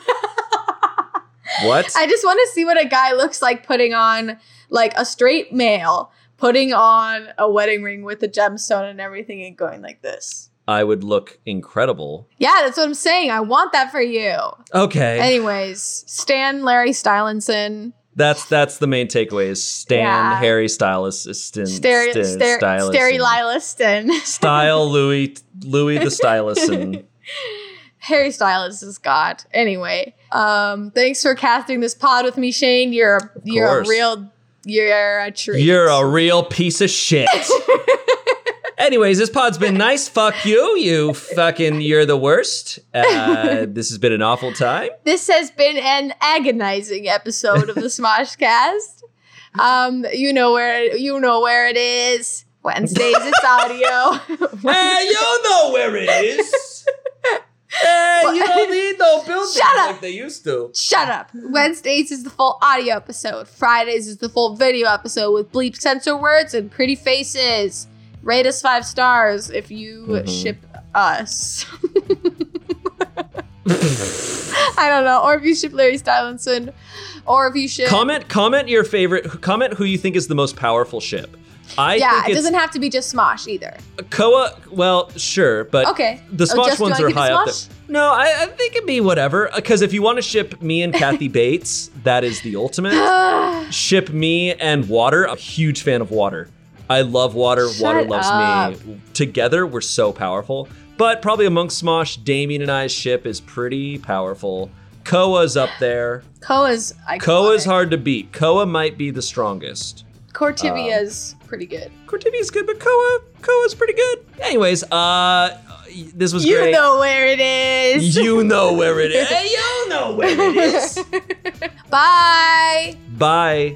Speaker 5: What?
Speaker 6: I just want to see what a guy looks like putting on, like a straight male putting on a wedding ring with a gemstone and everything and going like this.
Speaker 5: I would look incredible.
Speaker 6: Yeah, that's what I'm saying. I want that for you.
Speaker 5: Okay.
Speaker 6: Anyways, Stan Larry Stylinson.
Speaker 5: That's that's the main takeaway is Stan,
Speaker 6: Yeah.
Speaker 5: Harry Stylis, Stan,
Speaker 6: Stary,
Speaker 5: Stan,
Speaker 6: stary,
Speaker 5: Stylus,
Speaker 6: stary
Speaker 5: and
Speaker 6: Liliston.
Speaker 5: Style Louis, Louis the Stylus. And
Speaker 6: Harry Styles is God. Anyway, um, thanks for casting this pod with me, Shane. You're a, you're a
Speaker 5: course.
Speaker 6: real, you're a treat.
Speaker 5: you're a real piece of shit. Anyways, this pod's been nice. Fuck you, you fucking, you're the worst. Uh, this has been an awful time.
Speaker 6: This has been an agonizing episode of the Smoshcast. Um, you know where you know where it is. Wednesdays it's audio.
Speaker 5: Hey, you know where it is. Hey, you don't need no buildings
Speaker 6: Shut up.
Speaker 5: like they used to.
Speaker 6: Shut up. Wednesdays is the full audio episode. Fridays is the full video episode with bleep censor words and pretty faces. Rate us five stars if you
Speaker 5: Mm-hmm.
Speaker 6: ship us. I don't know. Or if you ship Larry Stylinson. Or if you ship...
Speaker 5: Comment, comment your favorite. Comment who you think is the most powerful ship. I
Speaker 6: yeah,
Speaker 5: think
Speaker 6: it
Speaker 5: it's
Speaker 6: doesn't have to be just Smosh either.
Speaker 5: Koa. Well, sure, but
Speaker 6: Okay.
Speaker 5: the
Speaker 6: Oh,
Speaker 5: Smosh
Speaker 6: just- do
Speaker 5: ones
Speaker 6: you
Speaker 5: are
Speaker 6: wanna keep it
Speaker 5: high up there.
Speaker 6: Smosh?
Speaker 5: No, I, I think it'd be whatever. Because if you want to ship me and Kathy Bates, that is the ultimate. Ship me and Water. I'm a huge fan of Water. I love Water.
Speaker 6: Shut
Speaker 5: Water loves
Speaker 6: up.
Speaker 5: me. Together, we're so powerful. But probably amongst Smosh, Damien and I's ship is pretty powerful. Koa's up there.
Speaker 6: Koa's iconic.
Speaker 5: Koa's hard to beat. Koa might be the strongest.
Speaker 6: Cortivia's pretty good.
Speaker 5: Cortivia's good, but Koa, Koa's pretty good. Anyways, uh, this was
Speaker 6: You
Speaker 5: great.
Speaker 6: know where it is.
Speaker 5: You know where it is. Hey, you know where it is.
Speaker 6: Bye.
Speaker 5: Bye.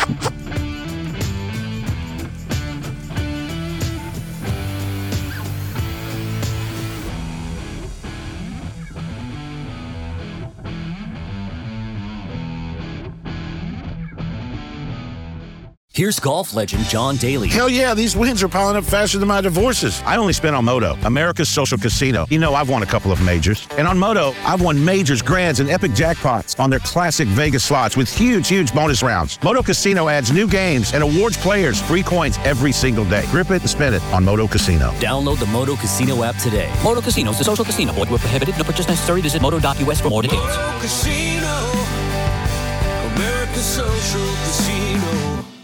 Speaker 2: Here's golf legend John Daly.
Speaker 7: Hell yeah, these wins are piling up faster than my divorces. I only spent on Moto, America's social casino. You know, I've won a couple of majors. And on Moto, I've won majors, grands, and epic jackpots on their classic Vegas slots with huge, huge bonus rounds. Moto Casino adds new games and awards players free coins every single day. Grip it and spin it on Moto Casino.
Speaker 2: Download the Moto Casino app today. Moto Casino is a social casino. Void where prohibited. No purchase necessary. Visit moto dot U S for more details.
Speaker 3: Moto Casino, America's social casino.